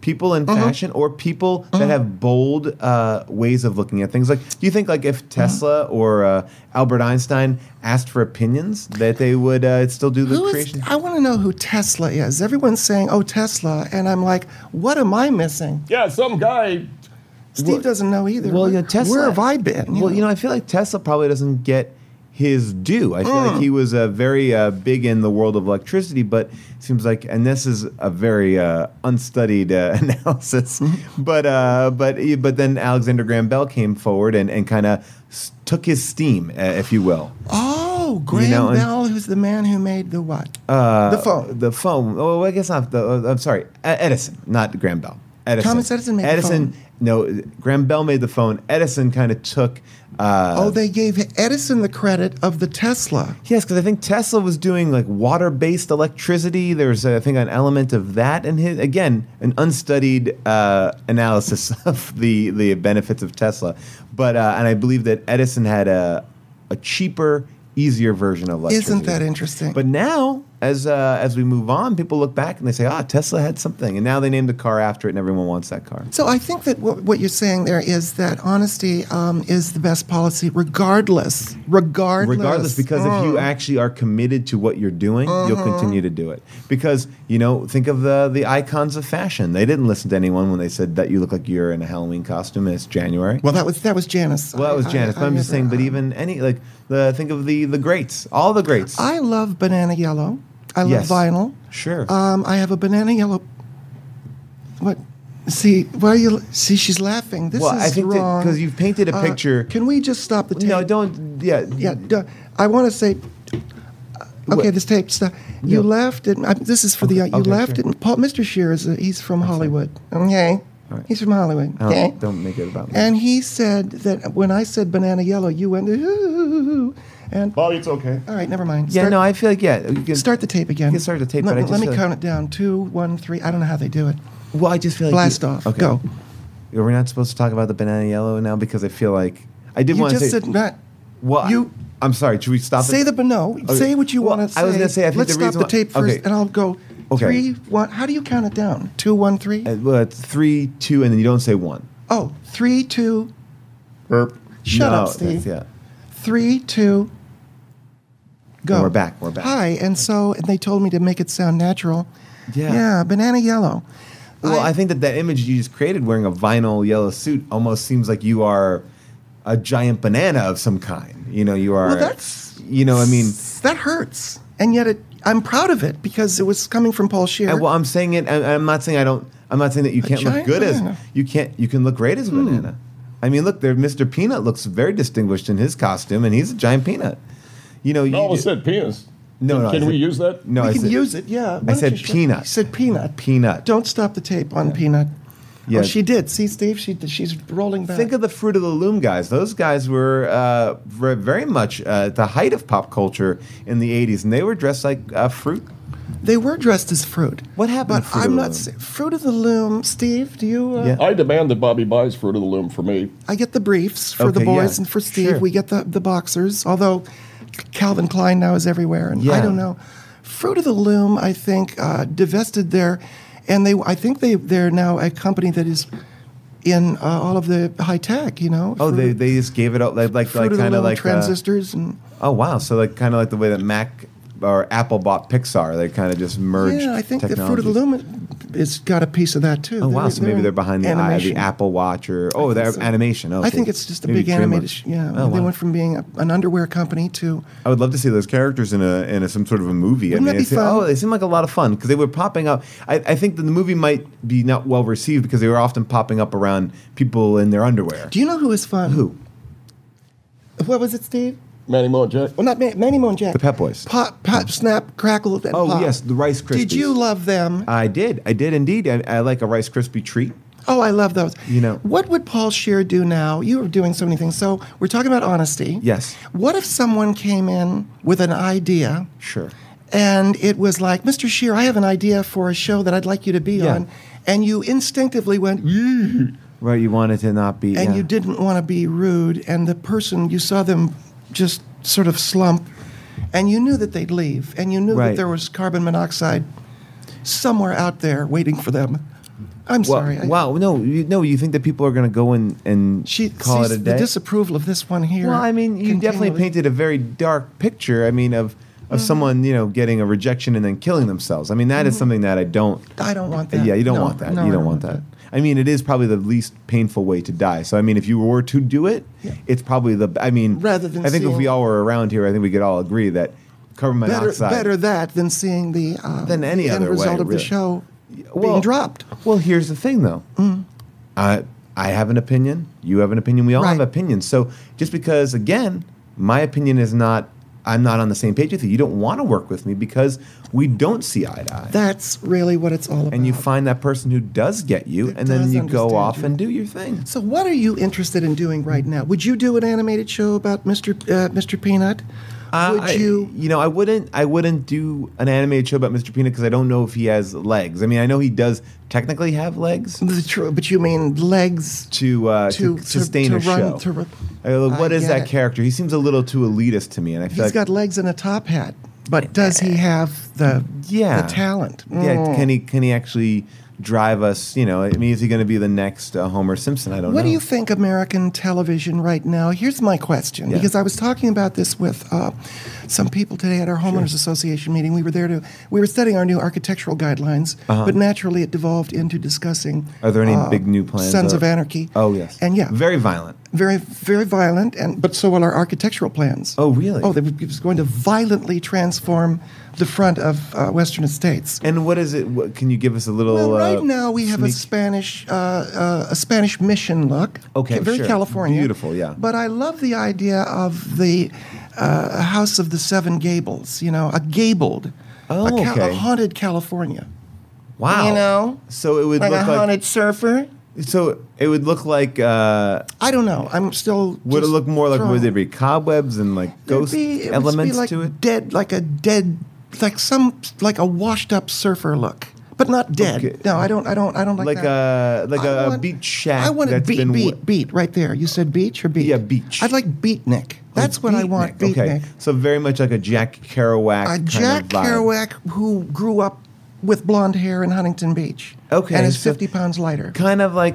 people in fashion or people that have bold ways of looking at things. Like, do you think like if Tesla or Albert Einstein asked for opinions, that they would still do the creation? I want to know who Tesla is. Everyone's saying, "Oh, Tesla," and I'm like, "What am I missing?" Yeah, some guy. Steve doesn't know either. Well, Tesla. Where have I been? Well, I feel like Tesla probably doesn't get his due. I feel like he was very big in the world of electricity, but it seems like, and this is a very unstudied analysis, but then Alexander Graham Bell came forward and kind of took his steam, if you will. Oh, Graham Bell, who's the man who made the what? The phone. The phone. Oh, I guess not. I'm sorry, Edison, not Graham Bell. Edison. Thomas Edison made the phone. No, Graham Bell made the phone. Edison kind of took. They gave Edison the credit of the Tesla. Yes, because I think Tesla was doing like water-based electricity. There's, I think, an element of that, and an unstudied analysis of the benefits of Tesla. But and I believe that Edison had a cheaper, easier version of electricity. Isn't that interesting? But now, as we move on, people look back and they say, Tesla had something. And now they named a car after it and everyone wants that car. So I think that what you're saying there is that honesty is the best policy regardless. Regardless, because if you actually are committed to what you're doing, you'll continue to do it. Because, think of the icons of fashion. They didn't listen to anyone when they said that you look like you're in a Halloween costume and it's January. Well, that was Janice. Well, that was Janice. But I'm just saying, but even think of the greats, all the greats. I love Banana Yellow. I love vinyl. Sure. I have a Banana Yellow. What? See, why are you? See, she's laughing. This is I think wrong. Because you've painted a picture. Can we just stop the tape? No, don't. Yeah. Yeah. I want to say. Okay, this tape. Stop. You left it. This is for the. You left it. Paul, Mr. Scheer he's from Hollywood. Okay. Right. He's from Hollywood. Okay. Don't make it about me. And he said that when I said Banana Yellow, you went. Ooh, and Bobby, it's okay. All right, never mind. I feel like you can start the tape again. You can start the tape, but let me count it down. 2, 1, 3. I don't know how they do it. Well, I just feel like blast off. Okay. Go. Are we not supposed to talk about the Banana Yellow now? Because I feel like I did want to say. You just said that. Well, I'm sorry. Should we stop? Say say what you want to say. I was going to say. I think let's stop the tape first, and I'll go. Okay. 3, 1. How do you count it down? 2, 1, 3. Well, it's 3, 2, and then you don't say 1. Oh, 3, 2. Burp. Shut up, Steve. 3, 2. Go. And we're back. Hi, and they told me to make it sound natural. Yeah, Banana Yellow. Well, I think that image you just created wearing a vinyl yellow suit almost seems like you are a giant banana of some kind. You are. Well, that's. I mean. That hurts, and yet I'm proud of it because it was coming from Paul Scheer. Well, I'm saying it. I'm not saying I don't. I'm not saying that you can't look good banana. You can look great as a banana. I mean, look, Mr. Peanut looks very distinguished in his costume, and he's a giant peanut. I almost said penis. No. Can we use that? No, we can use it. Yeah. I said peanut. You said peanut. Peanut. Don't stop the tape on peanut. Yeah. Oh, she did. See, Steve, she's rolling back. Think of the Fruit of the Loom guys. Those guys were very much at the height of pop culture in the 80s, and they were dressed like fruit. They were dressed as fruit. What happened? But I'm not Fruit of the Loom. Steve, do you? I demand that Bobby buys Fruit of the Loom for me. I get the briefs for the boys and for Steve. Sure. We get the boxers. Although Calvin Klein now is everywhere, and I don't know. Fruit of the Loom, I think, divested their, and I think they're now a company that is in all of the high tech. Oh, they just gave it up like kind of like transistors and. Oh wow! So like kind of like the way that Mac or Apple bought Pixar, they kind of just merged. Yeah, I think the Fruit of the Loom has got a piece of that too. Oh wow! So maybe they're behind the Apple Watch or their animation. I think it's just a big animated. They went from being an underwear company to. I would love to see those characters in some sort of a movie. Wouldn't that be fun? They seem like a lot of fun because they were popping up. I think that the movie might be not well received because they were often popping up around people in their underwear. Do you know who is fun? Who? What was it, Steve? Manny Moe and Jack. Well, not Manny Moe and Jack. The Pep Boys. Pop, Snap, Crackle, and Pop. Yes, the Rice Krispies. Did you love them? I did indeed. I like a Rice Krispie treat. Oh, I love those. You know. What would Paul Scheer do now? You were doing so many things. So we're talking about honesty. Yes. What if someone came in with an idea? Sure. And it was like, Mr. Scheer, I have an idea for a show that I'd like you to be on. And you instinctively went, right, you wanted to not be. And you didn't want to be rude. And the person, you saw them just sort of slump. And you knew that they'd leave. And you knew that there was carbon monoxide somewhere out there waiting for them. I'm sorry. Wow. No, you think that people are going to go and call it a day? The disapproval of this one here. Well, I mean, you definitely painted a very dark picture. I mean, of someone, getting a rejection and then killing themselves. I mean, that is something that I don't want that. Yeah, you don't want that. No, you don't want that. I mean, it is probably the least painful way to die. So, I mean, if you were to do it, it's probably rather than I think if we all were around here, I think we could all agree that carbon monoxide. Better that than seeing the than any end other result way, of really. the show being dropped. Well, here's the thing, though. I have an opinion. You have an opinion. We all have opinions. So just because, again, my opinion is not, I'm not on the same page with you. You don't want to work with me because we don't see eye to eye. That's really what it's all about. And you find that person who does get you, and then you go off and do your thing. So what are you interested in doing right now? Would you do an animated show about Mr. Peanut? Would you? I wouldn't do an animated show about Mr. Peanut because I don't know if he has legs. I mean, I know he does technically have legs. True, but you mean legs to sustain a show. What is that character? He seems a little too elitist to me, and I feel he's got legs and a top hat. But does he have the talent? Yeah, can he actually drive us? I mean, is he going to be the next Homer Simpson? I don't know. What do you think American television right now? Here's my question, because I was talking about this with some people today at our Homeowners Association meeting. We were studying our new architectural guidelines, but naturally it devolved into discussing. Are there any big new plans? Sons of Anarchy. Oh yes, and very violent. Very, very violent, but so will our architectural plans. Oh, really? Oh, it was going to violently transform the front of Western Estates. And what is it? Can you give us a little? Well, right now we have a Spanish mission look. Okay, very sure. California. Beautiful, yeah. But I love the idea of the House of the Seven Gables. A gabled, a haunted California. Wow. So it would like look a haunted surfer. So it would look like I don't know. I'm still. Would it look more like would there be cobwebs and like ghost elements like to it? Dead, like a washed up surfer look, but not dead. Okay. No, I don't like that. A beach shack. I want it beat right there. You said beach or beat? Yeah, beach. I'd like Beatnik. That's what I want. Beatnik. Okay, so very much like a Jack Kerouac. A Jack Kerouac who grew up with blonde hair in Huntington Beach. Okay, and is 50 pounds lighter. Kind of like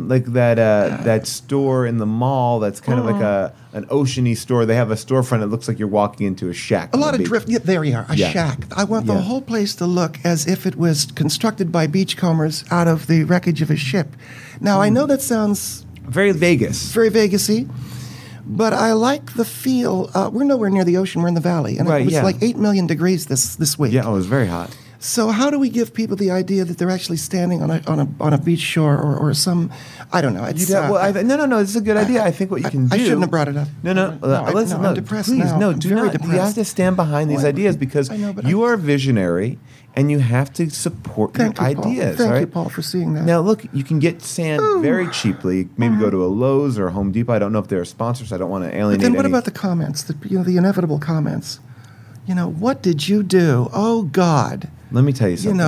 that store in the mall. That's kind of like an oceany store. They have a storefront. It looks like you're walking into a shack. A lot of drift. Yeah, there you are. A shack. I want the whole place to look as if it was constructed by beachcombers out of the wreckage of a ship. Now I know that sounds very Vegas. Very Vegas-y. But I like the feel. We're nowhere near the ocean. We're in the valley, and it was like 8 million degrees this week. Yeah, it was very hot. So how do we give people the idea that they're actually standing on a beach shore or some, I don't know. It's, no. It's a good idea. I think what you can do. I shouldn't have brought it up. Listen, I'm depressed please, now. no, do not. Depressed. You have to stand behind these ideas because you are a visionary and you have to support your ideas. Thank you, Paul, for seeing that. Now, look, you can get sand very cheaply. Maybe go to a Lowe's or a Home Depot. I don't know if they're sponsors. I don't want to alienate. But then what about the comments? The inevitable comments. What did you do? Oh God. Let me tell you something.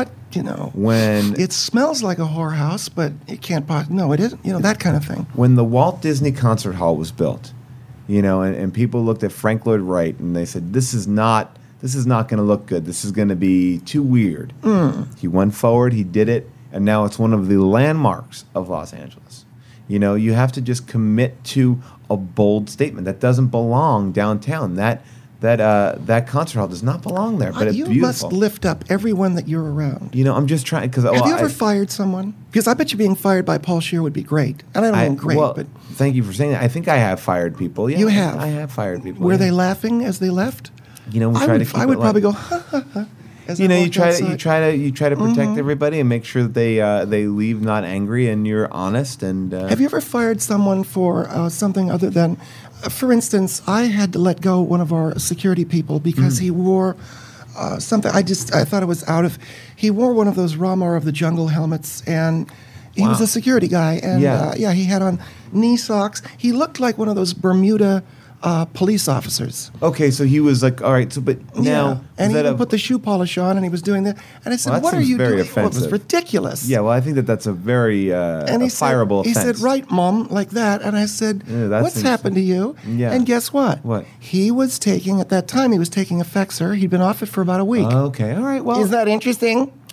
When it smells like a whorehouse, but it can't. No, it isn't. That kind of thing. When the Walt Disney Concert Hall was built, and people looked at Frank Lloyd Wright and they said, "This is not going to look good. This is going to be too weird." He went forward. He did it, and now it's one of the landmarks of Los Angeles. You have to just commit to a bold statement that doesn't belong downtown. That concert hall does not belong there, but it's beautiful. You must lift up everyone that you're around. I'm just trying because. Have you ever fired someone? Because I bet you being fired by Paul Scheer would be great. And I don't mean great, but thank you for saying that. I think I have fired people. Yeah, you have. I have fired people. Were they laughing as they left? We try to keep I would probably go ha ha ha. You try to protect everybody and make sure that they leave not angry and you're honest. And have you ever fired someone for something other than? For instance, I had to let go one of our security people because he wore something. I thought it was out of. He wore one of those Ramar of the Jungle helmets, and he was a security guy. And he had on knee socks. He looked like one of those Bermuda police officers. Okay, so he was like, all right, but now... And he even put the shoe polish on, and he was doing that. And I said, what are you doing? Well, it was ridiculous. Yeah, well, I think that's a very fireable offense. He said, right, Mom, like that. And I said, what's happened to you? Yeah. And guess what? What? He was taking, at that time, he was taking Effexor. He'd been off it for about a week. Okay, all right, well... Is that interesting?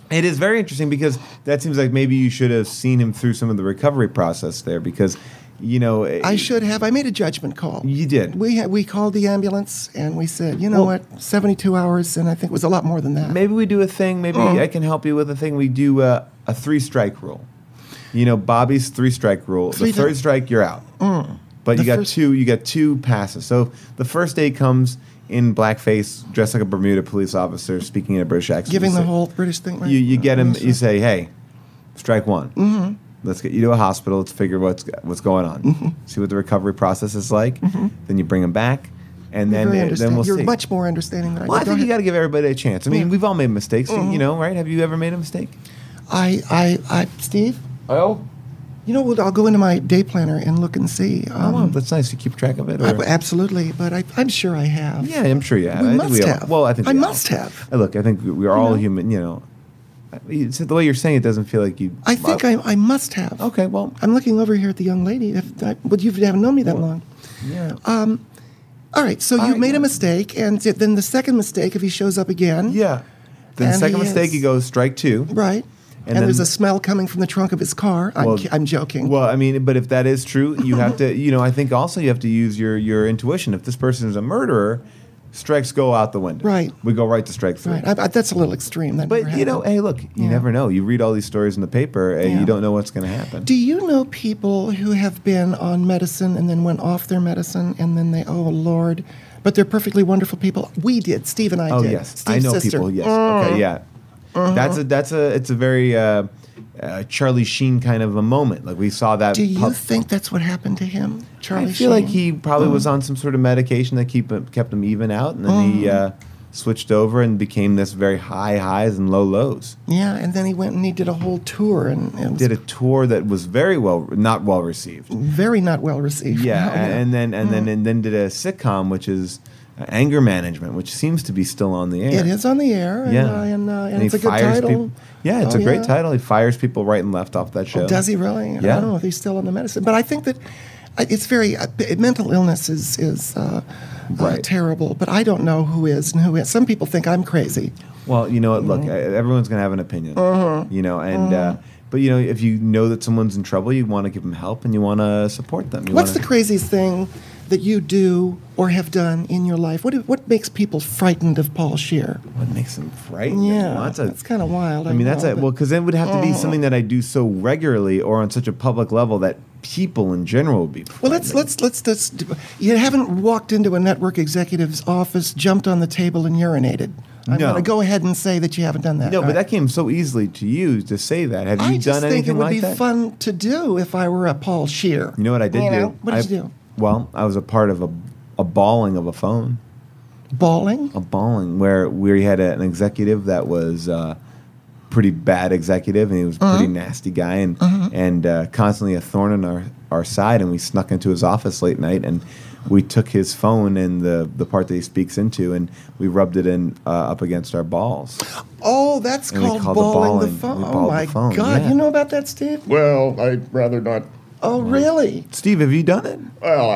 It is very interesting because that seems like maybe you should have seen him through some of the recovery process there because, I should have. I made a judgment call. You did. We called the ambulance and we said, what, 72 hours, and I think it was a lot more than that. Maybe we do a thing. Maybe I can help you with a thing. We do a 3-strike rule. Bobby's 3-strike rule. The third strike, you're out. But you got two passes. So the first day comes in blackface, dressed like a Bermuda police officer, speaking in a British accent. Giving the whole British thing, right? You get him, you say, hey, strike one. Mm-hmm. Let's get you to a hospital. Let's figure what's going on. Mm-hmm. See what the recovery process is like. Mm-hmm. Then you bring him back. And then we'll see. You're much more understanding than I am. Well, I think you got to give everybody a chance. I mean, we've all made mistakes, right? Have you ever made a mistake? Steve? Oh? I'll go into my day planner and look and see. That's nice. You keep track of it? Absolutely, but I'm sure I have. Yeah, I'm sure you have. I must have. Well, I think I must have. Look, I think we're all human, The way you're saying it doesn't feel like you... I think I must have. Okay, well... I'm looking over here at the young lady. But you haven't known me that long. Yeah. All right, so you made a mistake, and then the second mistake, if he shows up again... Yeah. Then the second mistake, he goes strike two. Right. And there's a smell coming from the trunk of his car. I'm joking. Well, I mean, but if that is true, you have to, I think also you have to use your intuition. If this person is a murderer, strikes go out the window. Right. We go right to strike three. Right. That's a little extreme. But, hey, look, you never know. You read all these stories in the paper, and you don't know what's going to happen. Do you know people who have been on medicine and then went off their medicine, and then oh, Lord, but they're perfectly wonderful people? We did. Steve and I did. Oh, yes. Steve's I know sister. people, yes. Okay, yeah. It's a very Charlie Sheen kind of a moment. Like we saw that. Do you think that's what happened to him, Charlie Sheen? I feel like he probably was on some sort of medication that kept him even out, and then he switched over and became this very high highs and low lows. Yeah, and then he went and he did a whole tour and did a tour that was very not well received. Very not well received. Yeah, and then did a sitcom which is Anger Management, which seems to be still on the air. It is on the air, and it's a good title. People. Yeah, it's a great title. He fires people right and left off that show. Oh, does he really? Yeah. I don't know if he's still on the medicine, but I think that it's very mental illness is terrible. But I don't know who is and who is. Some people think I'm crazy. Well, you know what? Look, everyone's going to have an opinion. But if you know that someone's in trouble, you want to give them help and you want to support them. What's the craziest thing that you do or have done in your life? What makes people frightened of Paul Scheer? What makes them frightened? Yeah, well, that's kind of wild. Because it would have to be something that I do so regularly or on such a public level that people in general would be frightened. Well, let's. You haven't walked into a network executive's office, jumped on the table, and urinated. I'm going to go ahead and say that you haven't done that. No, but that came so easly to you to say that. Have you done anything like that? I just think it would be fun to do if I were a Paul Scheer. You know what I did do? What did you do? Well, I was a part of a balling of a phone. Balling? A balling where we had an executive that was a pretty bad executive, and he was a pretty nasty guy, and constantly a thorn in our side, and we snuck into his office late night, and we took his phone and the part that he speaks into, and we rubbed it in up against our balls. Oh, that's called balling the phone. Oh, my God. Yeah. You know about that, Steve? Well, I'd rather not. Oh, really? Steve, have you done it? Well,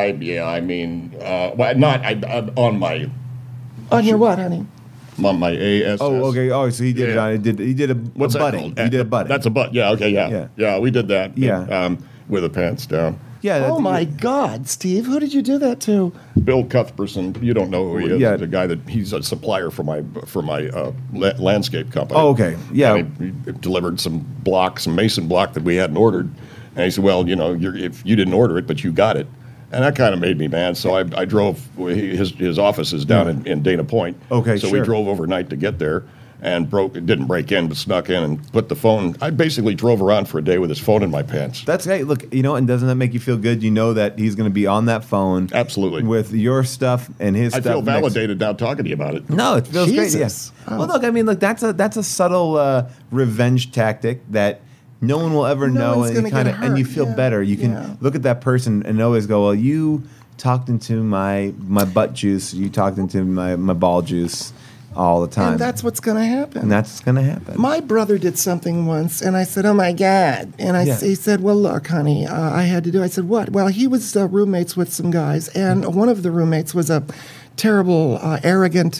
on my... On your what, honey? On my ASS. Oh, okay. Oh, so he did it on... He did a What's butting. That He did a butting. That's a butt. Yeah, okay, yeah. Yeah, we did that. Yeah. With the pants down. Yeah. Oh, my God, Steve. Who did you do that to? Bill Cuthbertson. You don't know who he is. Yeah. The guy he's a supplier for my landscape company. Oh, okay. Yeah. And he delivered some mason block that we hadn't ordered. And he said, well, if you didn't order it, but you got it. And that kind of made me mad. So I drove, his office is down in Dana Point. Okay, so we drove overnight to get there and didn't break in, but snuck in and put the phone. I basically drove around for a day with his phone in my pants. That's great. Look, and doesn't that make you feel good? You know that he's going to be on that phone. Absolutely. With your stuff and his stuff. I feel validated now talking to you about it. No, it feels great. Yes. Oh. Well, look, that's a subtle revenge tactic that no one will ever know, and you feel better. You can look at that person and always go, well, you talked into my butt juice, you talked into my ball juice all the time. And that's what's going to happen. And that's going to happen. My brother did something once, and I said, oh, my God. And he said, well, look, honey, I had to do. I said, what? Well, he was roommates with some guys, and one of the roommates was a terrible, arrogant,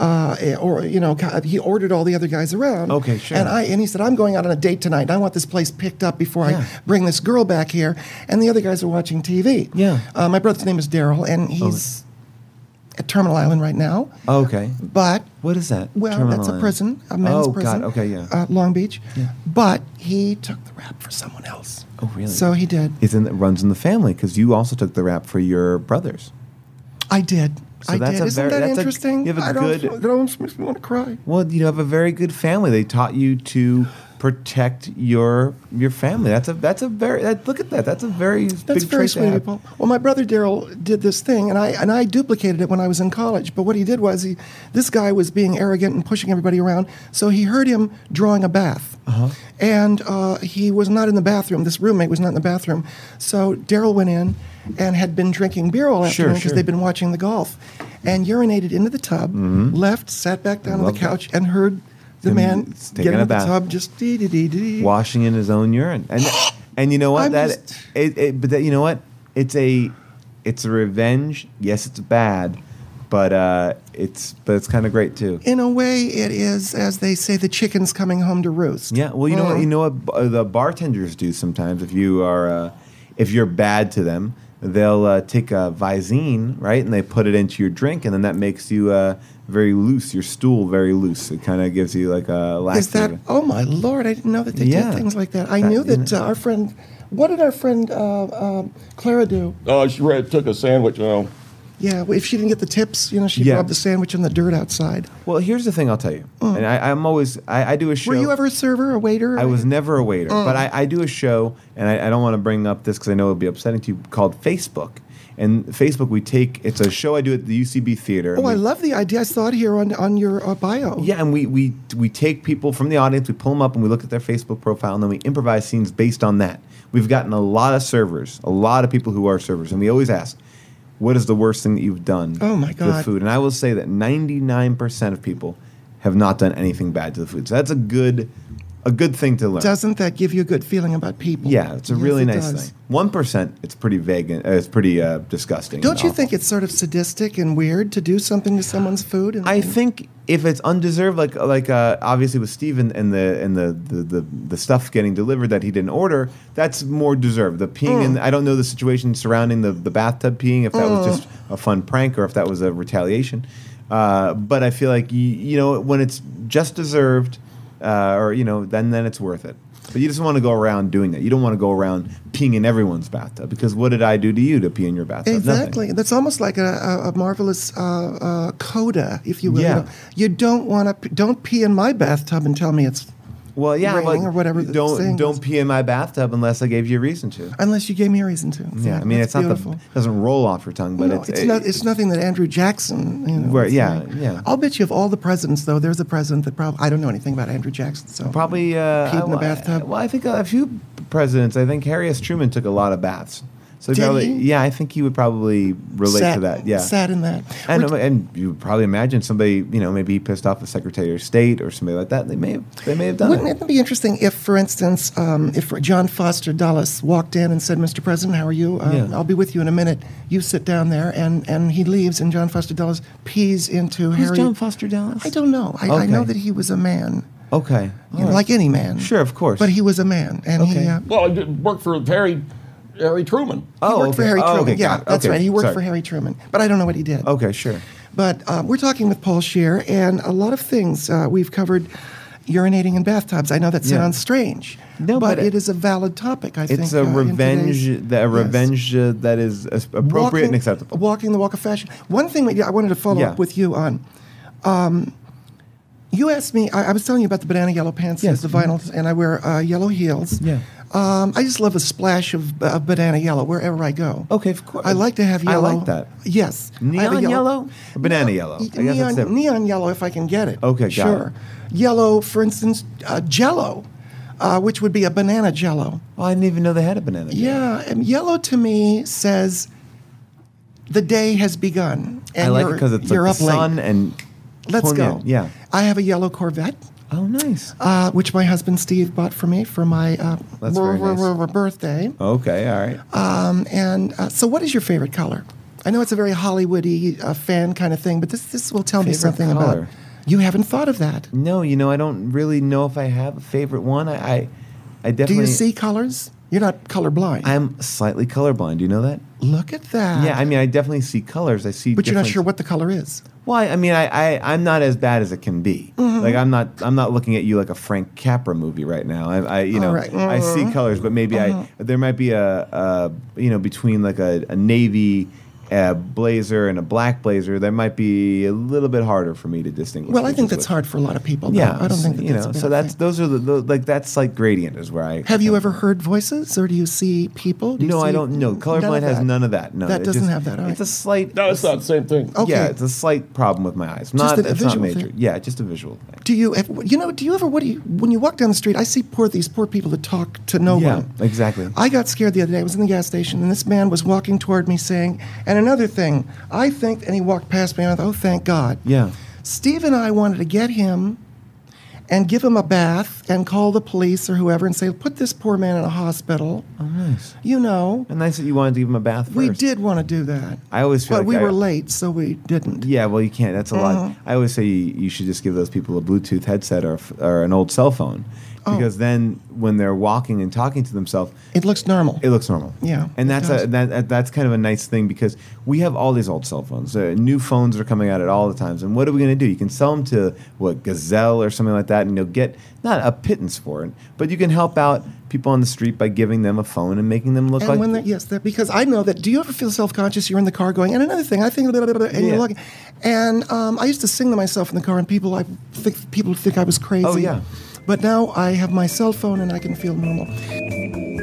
or he ordered all the other guys around. Okay, sure. And he said, I'm going out on a date tonight. And I want this place picked up before I bring this girl back here. And the other guys are watching TV. Yeah. My brother's name is Daryl, and he's at Terminal Island right now. Okay. But what is that? well, Terminal that's a Island? prison, a men's prison. God. Okay, yeah. Long Beach. Yeah. But he took the rap for someone else. Oh, really? So he did. Runs in the family because you also took the rap for your brothers. I did. So I that's did. a Isn't very- that that's a- interesting? you have a I don't, good- it almost makes me want to cry. Well, you have a very good family. They taught you to protect your family. Look at that. That's a very That's big very trait to sweet, have. people. Well, my brother Daryl did this thing, and I duplicated it when I was in college. But what he did was this guy was being arrogant and pushing everybody around. So he heard him drawing a bath, and he was not in the bathroom. This roommate was not in the bathroom. So Daryl went in and had been drinking beer all afternoon because they'd been watching the golf, and urinated into the tub, left, sat back down on the couch, and heard the Him man taking get a in the bath. tub, just dee-dee-dee-dee. Washing in his own urine, and you know what? You know what? It's a revenge. Yes, it's bad, but it's kind of great too. In a way, it is, as they say, the chicken's coming home to roost. Yeah. Well, you know what? You know what the bartenders do sometimes. If you're bad to them, they'll take a Visine, right, and they put it into your drink, and then that makes you very loose. Your stool very loose. It kind of gives you like a laxative. Is that? Oh my Lord! I didn't know that they did things like that. I knew that our friend. What did our friend Clara do? Oh, she took a sandwich. Oh. Yeah, if she didn't get the tips, she'd rub the sandwich in the dirt outside. Well, here's the thing I'll tell you, and I do a show. Were you ever a server, a waiter? I was never a waiter, but I do a show, and I don't want to bring up this because I know it'll be upsetting to you, called Facebook. And Facebook, it's a show I do at the UCB Theater. Oh, I love the idea. I saw it here on your bio. Yeah, and we take people from the audience, we pull them up, and we look at their Facebook profile, and then we improvise scenes based on that. We've gotten a lot of servers, a lot of people who are servers, and we always ask, what is the worst thing that you've done Oh, my to the God. food? And I will say that 99% of people have not done anything bad to the food. So that's a good thing to learn. Doesn't that give you a good feeling about people? Yeah, it's a Yes, really it nice does. thing. 1%, it's pretty vague and it's pretty disgusting. Don't and you awful. think it's sort of sadistic and weird to do something to someone's food? I think if it's undeserved, like obviously with Steven and the stuff getting delivered that he didn't order, that's more deserved. The peeing, and I don't know the situation surrounding the bathtub peeing, if that was just a fun prank or if that was a retaliation. But I feel like when it's just deserved, then it's worth it. But you just want to go around doing that. You don't want to go around peeing in everyone's bathtub because what did I do to you to pee in your bathtub? Exactly. Nothing. That's almost like a marvelous coda, if you will. Yeah. You don't pee in my bathtub and tell me it's raining or whatever. Don't pee in my bathtub unless I gave you a reason to. Unless you gave me a reason to. Yeah, I mean that's it's beautiful. not it doesn't roll off your tongue, but No, it's nothing that Andrew Jackson. Where- would yeah, say. yeah. I'll bet you of all the presidents, though, there's a president that probably I don't know anything about Andrew Jackson, so probably peed in the bathtub. Well, I think a few presidents. I think Harry S. Truman took a lot of baths. So Did probably, he? yeah, I think he would probably relate to that. Yeah, sat in that. and you would probably imagine somebody, maybe he pissed off the Secretary of State or somebody like that. They may have done Wouldn't it. it be interesting if, for instance, if John Foster Dulles walked in and said, "Mr. President, how are you? Yeah. I'll be with you in a minute. You sit down there," and he leaves, and John Foster Dulles pees into Who's Harry. John Foster Dulles? I don't know. I Okay. know that he was a man, Okay, like any man. Sure, of course. But he was a man, and Okay. he. Well, I did work for Harry Truman. He worked for Harry Truman. okay, Yeah, got it. that's Okay, right. He worked sorry. for Harry Truman, but I don't know what he did. Okay, sure. But we're talking with Paul Scheer, and a lot of things we've covered. Urinating in bathtubs. I know that sounds strange, No, but but it is a valid topic. I think It's a in revenge, today's- revenge that is appropriate and acceptable. Walking the walk of fashion. One thing I wanted to follow Yeah. up with you on. You asked me. I was telling you about the banana yellow pants, Yes. the vinyl, and I wear yellow heels. Yeah. I just love a splash of banana yellow wherever I go. Okay, of course. I like to have I yellow. like that. Yes. I have a Neon yellow or banana yellow? I guess that's Neon, different. neon yellow, if I can get it. Okay, got sure. Yellow, for instance, Jello, which would be a banana Jello. Oh, I didn't even know they had a banana. Yeah, and yellow to me says the day has begun. And I like it you're- because it's you're like the up late. sun and Let's pulling go. in. Yeah. I have a yellow Corvette, Oh, nice. which my husband Steve bought for me for my That's very nice. birthday. Okay, all right. So, what is your favorite color? I know it's a very Hollywoody fan kind of thing, but this will tell me Favorite something color? about. You haven't thought of that. No, I don't really know if I have a favorite one. I definitely. Do you see colors? You're not colorblind. I'm slightly colorblind. Do you know that? Look at that. Yeah, I mean, I definitely see colors. I see. But you're not different- sure what the color is. Well, I mean, I'm not as bad as it can be. Mm-hmm. Like I'm not looking at you like a Frank Capra movie right now. I All right. I see colors, but maybe there might be a between like a navy blazer and a black blazer, that might be a little bit harder for me to distinguish. Well, I think which is that's what- hard for a lot of people. though. Yeah, I don't think that you that's know. a bad So that's thing. those are the like that's like gradient is where I. Have you ever heard voices, or do you see people? Do you No, I see- don't. No, none colorblind of has that? none of that. No, That it doesn't just- have that, all It's right. a slight. No, it's not the same thing. Okay. Yeah, it's a slight problem with my eyes. Just Not a it's not visual major. thing? Yeah, just a visual thing. Do you ever, when you walk down the street, I see these poor people that talk to no Yeah, one. exactly. I got scared the other day. I was in the gas station, and this man was walking toward me saying, and another thing, I think, and he walked past me, and I thought, oh, thank God. Yeah. Steve and I wanted to get him and give him a bath and call the police or whoever and say, put this poor man in a hospital. Oh, nice. You know, And nice that you wanted to give him a bath first. we did want to do that. I always feel But like we I- were late, so we didn't. Yeah, well, you can't. That's a lot. Uh-huh. I always say you should just give those people a Bluetooth headset or an old cell phone, Oh. because then when they're walking and talking to themselves, It looks normal. it looks normal. Yeah, and it that's does. that's kind of a nice thing because we have all these old cell phones. New phones are coming out at all the times, and what are we going to do? You can sell them to Gazelle or something like that, and you'll get not a pittance for it, but you can help out people on the street by giving them a phone and making them look And like. when because I know that. Do you ever feel self-conscious? You're in the car going, and another thing, I think, and Yeah. you're looking, and I used to sing to myself in the car, and people think I was crazy. Oh, yeah. But now I have my cell phone, and I can feel normal.